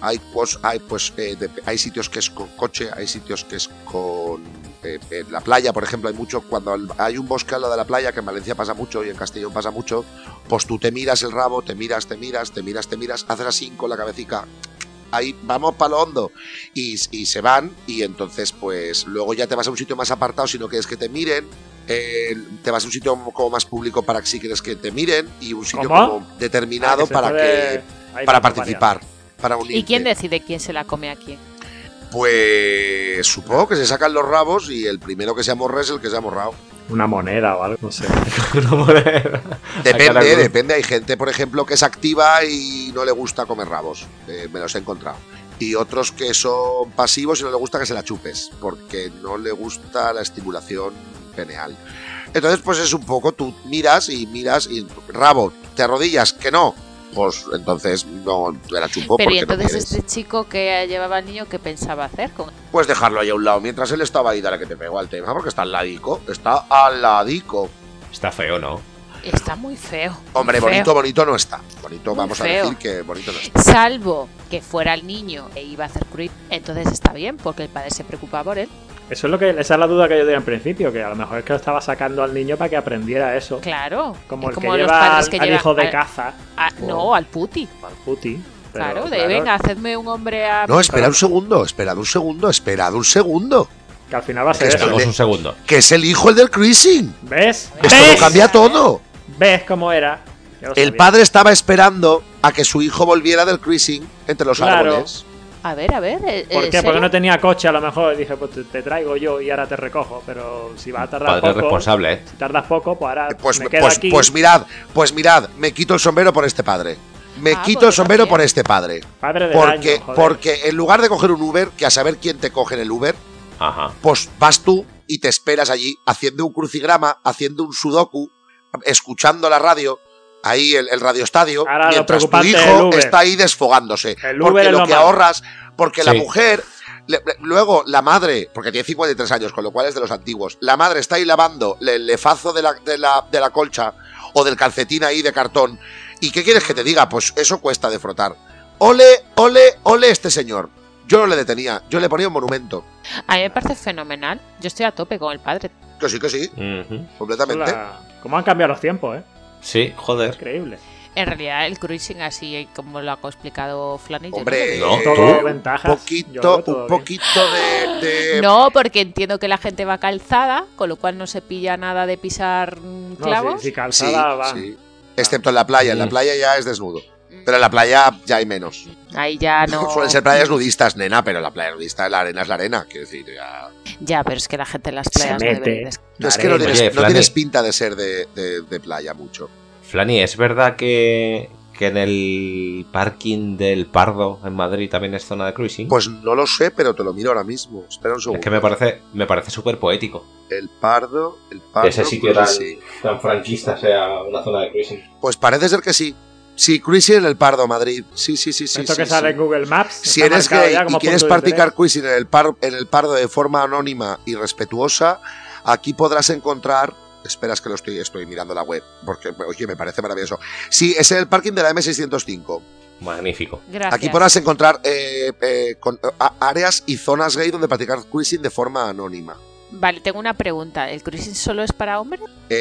Hay sitios que es con coche, hay sitios que es con en la playa, por ejemplo, hay mucho cuando hay un bosque al lado de la playa, que en Valencia pasa mucho y en Castellón pasa mucho, pues tú te miras el rabo, te miras, haces así con la cabecita, ahí vamos para lo hondo y se van y entonces pues luego ya te vas a un sitio más apartado si no quieres que te miren. Te vas a un sitio como más público para que si quieres que te miren y un sitio ¿Cómo? como determinado se para puede- hay para muchas participar, para unirte. ¿Y quién decide quién se la come a quién? Pues supongo que se sacan los rabos y el primero que se amorre es el que se ha amorrado. Una moneda o algo, no sé. Depende. Hay gente, por ejemplo, que es activa y no le gusta comer rabos. Me los he encontrado. Y otros que son pasivos y no le gusta que se la chupes, porque no le gusta la estimulación peneal. Entonces, pues es un poco, tú miras y rabo, te arrodillas, que no. Pues entonces no te la chupo. Pero porque y entonces no quieres. este chico que llevaba al niño, ¿qué pensaba hacer con él? Pues dejarlo ahí a un lado mientras él estaba ahí, dale que te pegó al tema, porque está al ladico. Está feo, ¿no? Está muy feo. Hombre, muy feo. bonito no está. Bonito, Muy vamos feo. a decir que bonito no está. Salvo que fuera el niño e iba a hacer cruising, entonces está bien, porque el padre se preocupa por él. Esa es la duda que yo tenía al principio, que a lo mejor es que lo estaba sacando al niño para que aprendiera eso. Claro. Como es el que los lleva padres al hijo de al- caza. No, al puti. Al puti. Pero, Claro, venga, hacedme un hombre a... No, esperad un segundo. Que al final va a ser Esto eso. Esperamos un segundo. Que es el hijo del cruising. ¿Ves? Esto lo cambia todo. ¿Ves cómo era? Ya lo El sabía. padre estaba esperando a que su hijo volviera del cruising entre los Claro. árboles. A ver. ¿Por qué? Porque no tenía coche a lo mejor. Y dije, pues te traigo yo y ahora te recojo. Pero si va a tardar Padre poco. responsable, ¿eh? Si tardas poco, pues ahora Pues, me quedo pues, aquí. pues mirad, me quito el sombrero por este padre. Me quito pues el sombrero también. por este padre. Padre de Porque, año, joder. porque en lugar de coger un Uber, que a saber quién te coge en el Uber, Ajá. pues vas tú y te esperas allí haciendo un crucigrama, haciendo un sudoku, escuchando la radio, ahí el radioestadio, Ahora lo mientras tu preocupante es el hijo Uber. está ahí desfogándose. El Porque Uber es lo lo que malo. ahorras, porque la Sí. mujer, luego la madre, porque tiene 53 años, con lo cual es de los antiguos, la madre está ahí lavando el lefazo de la colcha o del calcetín ahí de cartón. ¿Y qué quieres que te diga? Pues eso cuesta de frotar. Ole este señor. Yo no le detenía, yo le ponía un monumento. A mí me parece fenomenal. Yo estoy a tope con el padre. Que sí, Ujú. completamente. ¿Cómo han cambiado los tiempos, Sí, joder. Increíble. En realidad, el cruising, así como lo ha explicado Flanny, yo Hombre, no lo veo. No, Todo tú. ventajas. un Yo lo veo todo bien. poquito de... No, porque entiendo que la gente va calzada, con lo cual no se pilla nada de pisar No, clavos. si Sí, calzada va. sí. Excepto en la playa. En la Mm. playa ya es desnudo. Pero en la playa ya hay menos. Ahí ya no. Suelen ser playas nudistas, nena, pero la playa nudista, la arena es la arena. Quiero decir, ya... Ya, pero es que la gente en las Se playas no debe mete. ir Es que no Arena. tienes, Oye, no Flanny. tienes pinta de ser de playa mucho. Flani, ¿es verdad que en el parking del Pardo en Madrid también es zona de cruising? Pues no lo sé, pero te lo miro ahora mismo. Espera un segundo. es que me parece súper poético. El Pardo... Que ese sitio pues tan, sí. tan franquista sea una zona de cruising. Pues parece ser que sí. Sí, cruising en el Pardo, Madrid. Sí. Esto que sí, sale sí. en Google Maps. Si está eres marcado gay ya y como quieres punto de practicar interés. cruising en el Pardo de forma anónima y respetuosa, aquí podrás encontrar... Esperas que estoy mirando la web, porque oye, me parece maravilloso. Sí, es en el parking de la M605. Magnífico. Gracias. Aquí podrás encontrar áreas y zonas gay donde practicar cruising de forma anónima. Vale, tengo una pregunta. ¿El cruising solo es para hombres?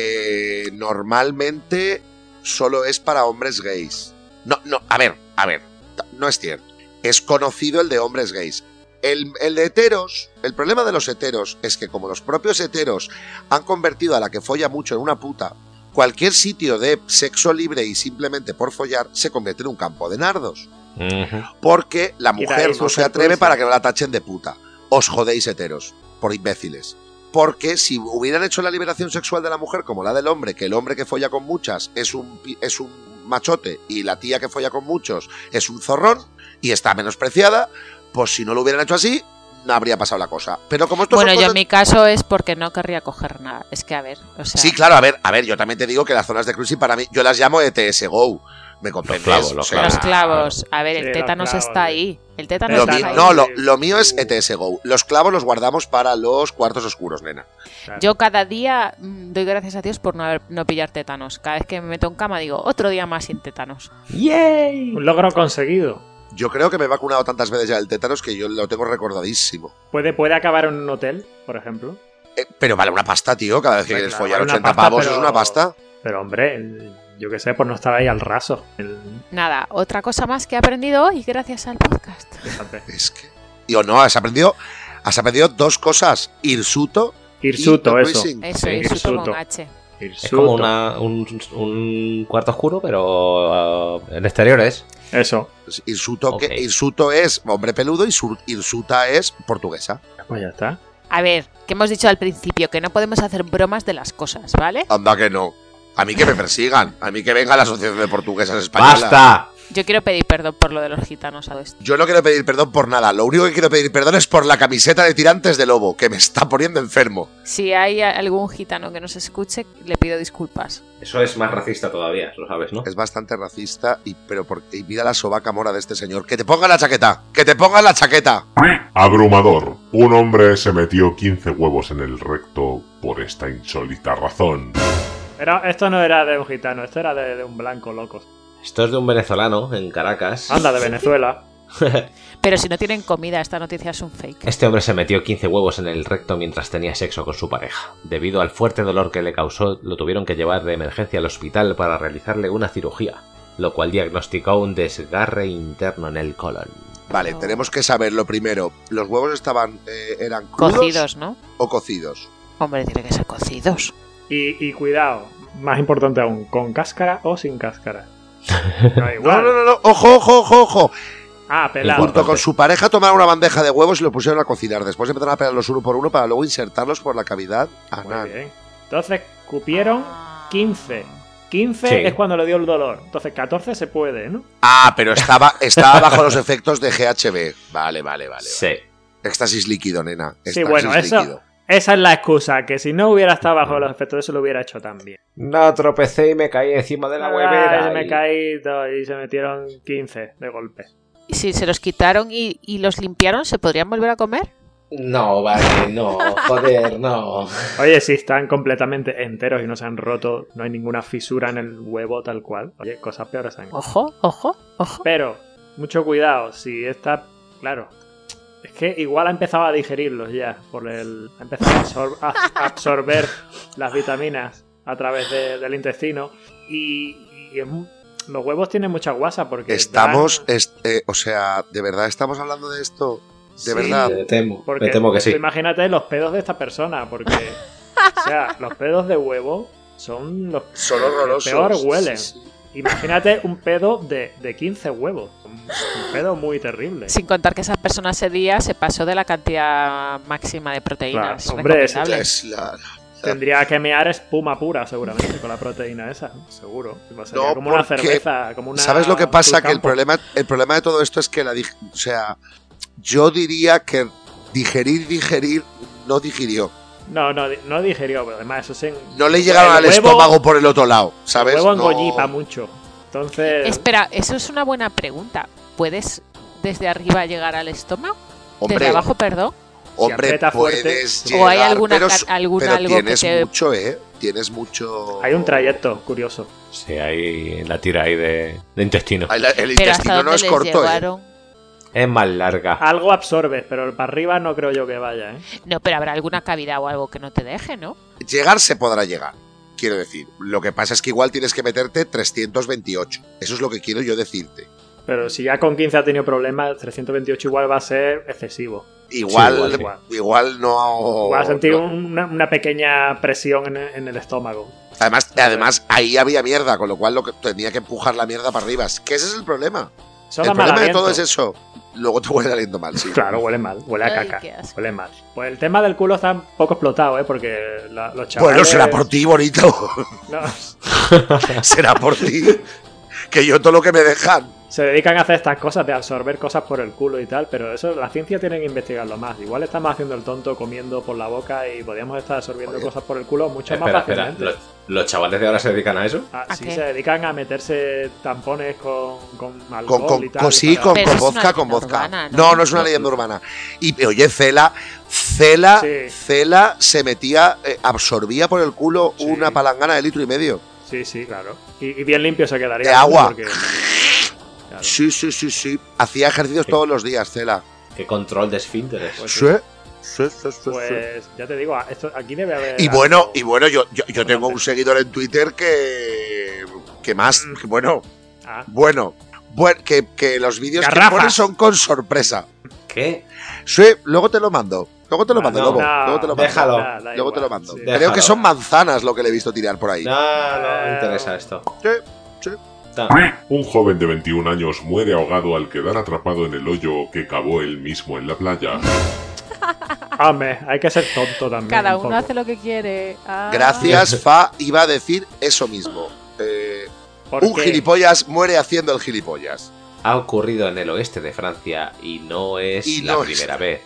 Normalmente solo es para hombres gays. No, a ver, no es cierto. Es conocido el de hombres gays. El de heteros, el problema de los heteros es que como los propios heteros han convertido a la que folla mucho en una puta, cualquier sitio de sexo libre y simplemente por follar se convierte en un campo de nardos. Porque la mujer no se atreve para que no la tachen de puta. Os jodéis heteros, por imbéciles. Porque si hubieran hecho la liberación sexual de la mujer como la del hombre, que el hombre que folla con muchas es un machote y la tía que folla con muchos es un zorrón y está menospreciada, pues si no lo hubieran hecho así, no habría pasado la cosa. Pero como esto bueno, yo en mi caso es porque no querría coger nada. Es que a ver, o sea... Sí, claro, a ver, yo también te digo que las zonas de cruising para mí, yo las llamo ETS Go. ¿Me comprendes? Los clavos. A ver, el tétanos está ahí. El tétanos está ahí. No, lo mío es ETS Go. Los clavos los guardamos para los cuartos oscuros, nena. Claro. Yo cada día doy gracias a Dios por no pillar tétanos. Cada vez que me meto en cama digo, otro día más sin tétanos. ¡Yay! Un logro conseguido. Yo creo que me he vacunado tantas veces ya del tétanos que yo lo tengo recordadísimo. ¿Puede acabar en un hotel, por ejemplo? Pero vale una pasta, tío. Cada vez que quieres follar vale 80 pasta, pavos pero... es una pasta. Pero hombre, yo qué sé, por no estar ahí al raso. Nada, otra cosa más que he aprendido hoy gracias al podcast. Fíjate. Es que... Yo no, has aprendido dos cosas. Irsuto y eso. cruising. Eso, Sí, Irsuto Irsuto. con H. Es como un cuarto oscuro, pero en exteriores. Eso. Irsuto, Ok. Irsuto es hombre peludo y Irsuta es portuguesa. Pues ya está. A ver, que hemos dicho al principio que no podemos hacer bromas de las cosas, ¿vale? Anda que no. A mí que me persigan. A mí que venga la Asociación de Portuguesas Españolas. ¡Basta! Yo quiero pedir perdón por lo de los gitanos a esto. Yo no quiero pedir perdón por nada. Lo único que quiero pedir perdón es por la camiseta de tirantes de lobo, que me está poniendo enfermo. Si hay algún gitano que nos escuche, le pido disculpas. Eso es más racista todavía, lo sabes, ¿no? Es bastante racista y mira la sobaca mora de este señor. ¡Que te ponga la chaqueta! ¡Que te ponga la chaqueta! Abrumador. Un hombre se metió 15 huevos en el recto por esta insólita razón. Pero esto no era de un gitano, esto era de un blanco loco. Esto es de un venezolano en Caracas. Anda, de Venezuela. Pero si no tienen comida, esta noticia es un fake. Este hombre se metió 15 huevos en el recto mientras tenía sexo con su pareja. Debido al fuerte dolor que le causó, lo tuvieron que llevar de emergencia al hospital para realizarle una cirugía, lo cual diagnosticó un desgarre interno en el colon. Vale, Oh. tenemos que saber lo primero. ¿Los huevos eran crudos Cocidos, ¿no? o cocidos? Hombre, tiene que ser cocidos. Y cuidado, más importante aún, ¿con cáscara o sin cáscara? Da No, igual. no. Ojo. Ah, pelado. Junto con su pareja tomaron una bandeja de huevos y lo pusieron a cocinar. Después empezaron a pelarlos uno por uno para luego insertarlos por la cavidad Muy anal. bien. Entonces, cupieron 15. 15 Sí. es cuando le dio el dolor. Entonces, 14 se puede, ¿no? Ah, pero estaba bajo los efectos de GHB. Vale. Sí. Éxtasis líquido, nena. Sí, Éxtasis bueno, eso. líquido. Esa es la excusa, que si no hubiera estado bajo los efectos de eso lo hubiera hecho también. No tropecé y me caí encima de la huevera. Me caí y se metieron 15 de golpe. ¿Y si se los quitaron y los limpiaron, se podrían volver a comer? No, vale, no, joder, no. Oye, si están completamente enteros y no se han roto, no hay ninguna fisura en el huevo tal cual. Oye, cosas peores han. Ojo. Pero, mucho cuidado, si está... Claro, es que igual ha empezado a digerirlos ya. Ha empezado a absorber las vitaminas a través del intestino. Y los huevos tienen mucha guasa porque... O sea, ¿de verdad estamos hablando de esto? ¿De Sí, verdad? Me temo Porque que sí. imagínate los pedos de esta persona, porque... o sea, los pedos de huevo son los Son que horrorosos. peor huelen. Sí. Imagínate un pedo de 15 huevos. Un pedo muy terrible. Sin contar que esa persona ese día se pasó de la cantidad máxima de proteínas. Claro, hombre, recomendable. Es la... Tendría que mear espuma pura, seguramente, con la proteína esa. Seguro. Sería No, como una porque- cerveza, como una... ¿Sabes lo que pasa? Que el Cruzcampo. problema de todo esto es que o sea, yo diría que digerir no digirió. No digerió, pero además eso es... No le llegaron al estómago por el otro lado, ¿sabes? El huevo No. engollipa mucho. Entonces... Espera, eso es una buena pregunta. ¿Puedes desde arriba llegar al estómago? Hombre, ¿Desde abajo, perdón? Hombre, aprieta fuerte, puedes o llegar, hay alguna pero, algo pero que tienes te... mucho, Tienes mucho... Hay un trayecto curioso. Sí, hay la tira ahí de intestino. El Pero intestino hasta no dónde es les corto, llevaron. Es más larga. Algo absorbes, pero para arriba no creo yo que vaya, ¿eh? No, pero habrá alguna cavidad o algo que no te deje, ¿no? Llegar se podrá llegar, quiero decir. Lo que pasa es que igual tienes que meterte 328. Eso es lo que quiero yo decirte. Pero si ya con 15 ha tenido problemas, 328 igual va a ser excesivo. Igual, Sí, igual no... Va a sentir no. una pequeña presión en el estómago. Además, ahí había mierda, con lo cual lo que tenía que empujar la mierda para arriba. Es que ese es el problema. Eso El da mal problema de aliento. todo es eso. Luego te huele aliento mal, sí. Claro, huele mal, huele a Ay, caca, qué asco. huele mal. Pues el tema del culo está un poco explotado, ¿eh? Porque los chavales... Bueno, será por ti, bonito. No, Será por ti. Que yo todo lo que me dejan. se dedican a hacer estas cosas de absorber cosas por el culo y tal, pero eso la ciencia tiene que investigarlo más. Igual estamos haciendo el tonto comiendo por la boca y podríamos estar absorbiendo Oye. cosas por el culo mucho más Espera. fácilmente. ¿Los chavales de ahora se dedican a eso? ¿A Sí, qué? se dedican a meterse tampones con alcohol Con y tal. sí, para- Pero con es una vodka, con leyenda vodka. urbana, ¿no? No, no es una leyenda urbana. Y oye, Cela Sí. se metía, absorbía por el culo Sí. una palangana de 1,5 litros. Sí, claro. Y bien limpio se quedaría. De agua. porque- claro. Sí. Hacía ejercicios todos los días, Cela. ¿Qué control de esfínteres? Pues Sí. Sí. Pues ya te digo, aquí debe haber. Y algo- bueno, yo tengo un seguidor en Twitter que más, que bueno, Ah, que los vídeos que Garrafas. pone son con sorpresa. ¿Qué? Sí, luego te lo mando. Luego te lo mando, no, Lobo. no, Luego te lo mando. déjalo. da Luego igual, te lo mando. sí. Creo Déjalo. que son manzanas lo que le he visto tirar por ahí. No me interesa esto. Sí. Un joven de 21 años muere ahogado al quedar atrapado en el hoyo que cavó él mismo en la playa. Hombre, hay que ser tonto también. Cada un uno poco. hace lo que quiere. Ah. Gracias, Fa iba a decir eso mismo. ¿Por Un qué? gilipollas muere haciendo el gilipollas. Ha ocurrido en el oeste de Francia y no es Y la no es- primera vez.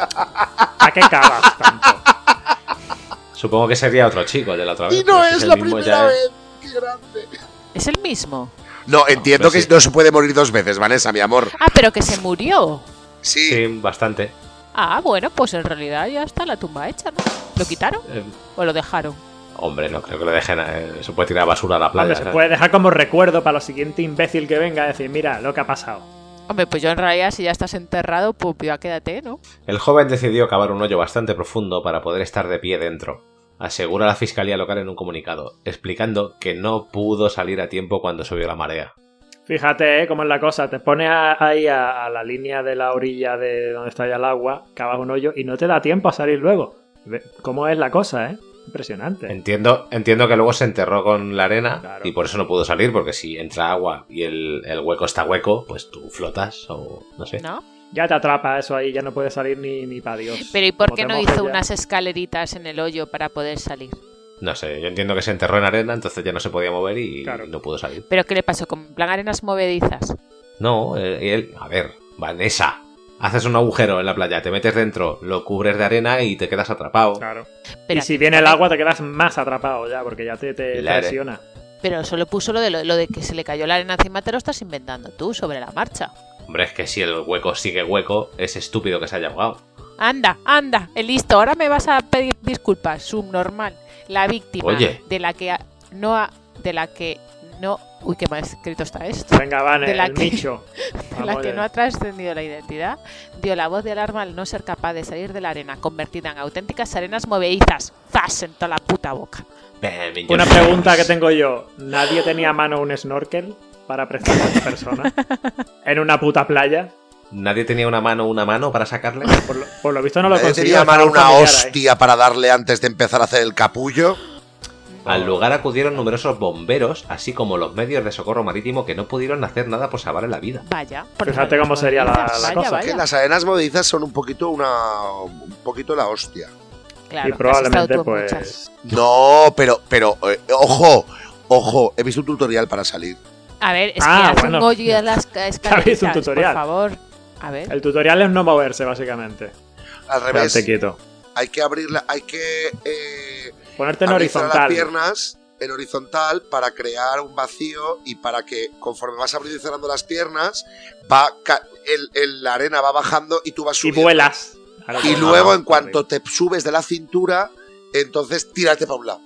¿A qué cagas tanto? Supongo que sería otro chico de la otra vez. Y no pero si es el la mismo primera ya es- vez. ¡Qué grande! ¿Es el mismo? No, entiendo pero que sí. no se puede morir dos veces, Vanessa, mi amor. Ah, pero que se murió. Sí. Sí, bastante. Ah, bueno, pues en realidad ya está la tumba hecha, ¿no? ¿Lo quitaron Eh, o lo dejaron? hombre, no creo que lo dejen. Se puede tirar basura a la playa. Hombre, se ¿sabes? puede dejar como recuerdo para lo siguiente imbécil que venga a decir, mira, lo que ha pasado. Hombre, pues yo en realidad si ya estás enterrado, pues ya quédate, ¿no? El joven decidió cavar un hoyo bastante profundo para poder estar de pie dentro. Asegura la fiscalía local en un comunicado, explicando que no pudo salir a tiempo cuando subió la marea. Fíjate cómo es la cosa, te pones ahí a la línea de la orilla de donde está ya el agua, cavas un hoyo y no te da tiempo a salir luego. ¿Cómo es la cosa, Impresionante. Entiendo que luego se enterró con la arena Claro. y por eso no pudo salir, porque si entra agua y el hueco está hueco, pues tú flotas o no sé. ¿No? Ya te atrapa eso ahí, ya no puedes salir ni para Dios. Pero ¿y por Como qué te no mojes hizo ya- unas escaleritas en el hoyo para poder salir? No sé, yo entiendo que se enterró en arena, entonces ya no se podía mover y Claro. no pudo salir. ¿Pero qué le pasó? ¿Con plan arenas movedizas? No, a ver, Vanessa, haces un agujero en la playa, te metes dentro, lo cubres de arena y te quedas atrapado. Claro. Pero Y si viene el agua te quedas más atrapado ya, porque ya te Claro. presiona. Pero solo puso lo de que se le cayó la arena encima, te lo estás inventando tú sobre la marcha. Hombre, es que si el hueco sigue hueco, es estúpido que se haya ahogado. Anda, listo, ahora me vas a pedir disculpas, subnormal. La víctima Oye. de la que no... Uy, qué mal escrito está esto. Venga, Vane, De la el que- Micho. La Vamos que ya. no ha trascendido la identidad, dio la voz de alarma al no ser capaz de salir de la arena, convertida en auténticas arenas movedizas. ¡Zas! En toda la puta boca. Una pregunta que tengo yo. ¿Nadie tenía a mano un snorkel para prestar a esa persona? ¿En una puta playa? ¿Nadie tenía una mano para sacarle? Por lo visto no lo Nadie consiguió. tenía a mano estaba una un familiar ahí. hostia para darle antes de empezar a hacer el capullo. Al lugar acudieron numerosos bomberos, así como los medios de socorro marítimo que no pudieron hacer nada por salvarle la vida. Vaya. Fíjate cómo sería la cosa. Vaya. Que las arenas movedizas son un poquito la hostia. Claro, Y que has probablemente estado tú en muchas. pues... No, pero ojo, he visto un tutorial para salir. A ver, es Ah, que haz bueno. un hoyo y a las escaleritas, visto un tutorial. por favor. A ver. El tutorial es no moverse, básicamente. Al revés, Quedarte quieto. hay que abrirla, hay que Ponerte en abrir las horizontal. piernas en horizontal para crear un vacío y para que conforme vas abriendo y cerrando las piernas, la arena va bajando y tú vas Y subiendo. vuelas. Y luego, en cuanto te subes de la cintura, entonces tírate para un lado.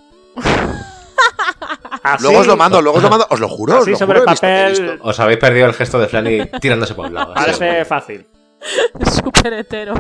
Así, Luego os lo mando, os lo juro. así os lo sobre juro, el papel Os habéis perdido el gesto de Flanny tirándose por un lado. así parece es. fácil. Súper hetero.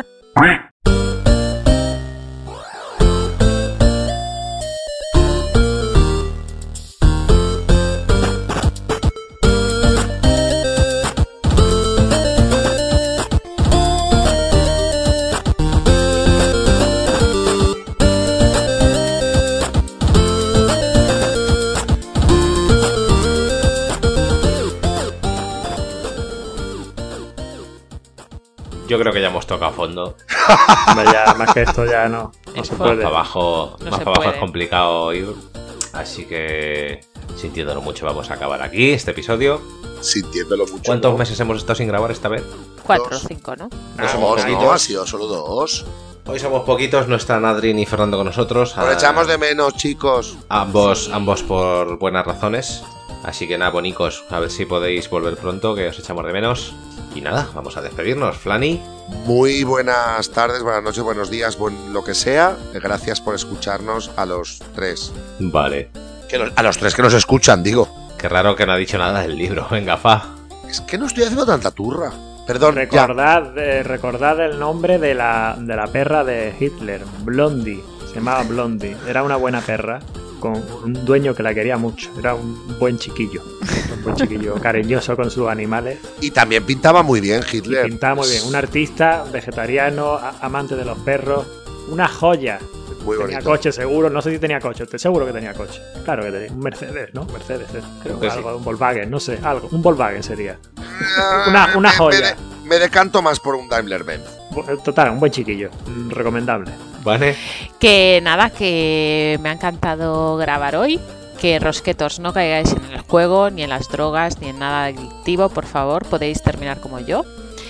Yo creo que ya hemos tocado fondo. Hombre, ya, más que esto ya no se puede. Más abajo, No más se para abajo puede. es complicado ir. Así que, sintiéndolo mucho, vamos a acabar aquí este episodio. Sintiéndolo mucho. ¿Cuántos ¿no? meses hemos estado sin grabar esta vez? 4 o Dos. 5, ¿no? No, ha sido solo 2. Hoy somos poquitos, no están Adri ni Fernando con nosotros. Os echamos de menos, chicos. Ambos por buenas razones. Así que nada, bonicos, a ver si podéis volver pronto, que os echamos de menos. Y nada, vamos a despedirnos. Flanny, Muy buenas tardes, buenas noches, buenos días, lo que sea. Gracias por escucharnos a los 3. vale. A los 3 que nos escuchan, digo. Qué raro que no ha dicho nada del libro. Venga, fa. Es que no estoy haciendo tanta turra. Perdón, ya. Recordad el nombre de la perra de Hitler, Blondie. Se llamaba Blondie. Era una buena perra con un dueño que la quería mucho. Era un buen chiquillo. Un buen chiquillo cariñoso con sus animales. Y también pintaba muy bien Y Hitler. pintaba muy bien. Un artista vegetariano, amante de los perros. Una joya. Muy Tenía bonito. coche seguro, no sé si tenía coche, estoy seguro que tenía coche. Claro que tenía un Mercedes, ¿no? Mercedes, Creo que algo, sí. un Volkswagen, no sé, algo. Un Volkswagen sería. Ah, una joya. Me decanto más por un Daimler-Benz. Total, un buen chiquillo, recomendable. Vale. Que nada, que me ha encantado grabar hoy. Que rosquetos, no caigáis en el juego, ni en las drogas, ni en nada adictivo, por favor. Podéis terminar como yo.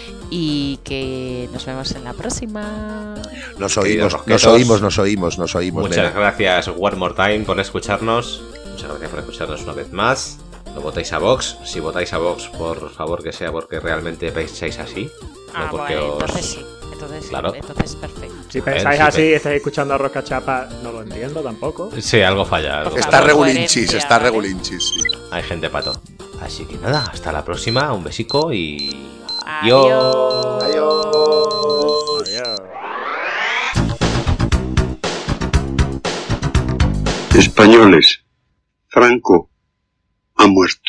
Y que nos vemos en la próxima. Nos Queridos oímos, rosquetos. nos oímos. Muchas nena. gracias, One More Time, por escucharnos. Muchas gracias por escucharnos una vez más. No votéis a Vox. Si votáis a Vox, por favor que sea porque realmente pensáis así. No porque bueno, os... entonces sí. Entonces, Claro. entonces perfecto. Si ver, pensáis sí, así y estáis escuchando a Rosca Chapa, no lo entiendo tampoco. Sí, algo falla. algo Está falla. regulinchis, Coherencia, ¿vale? sí. Hay gente pato. Así que nada, hasta la próxima. Un besico y... Adiós. Adiós. Adiós. Españoles, Franco ha muerto.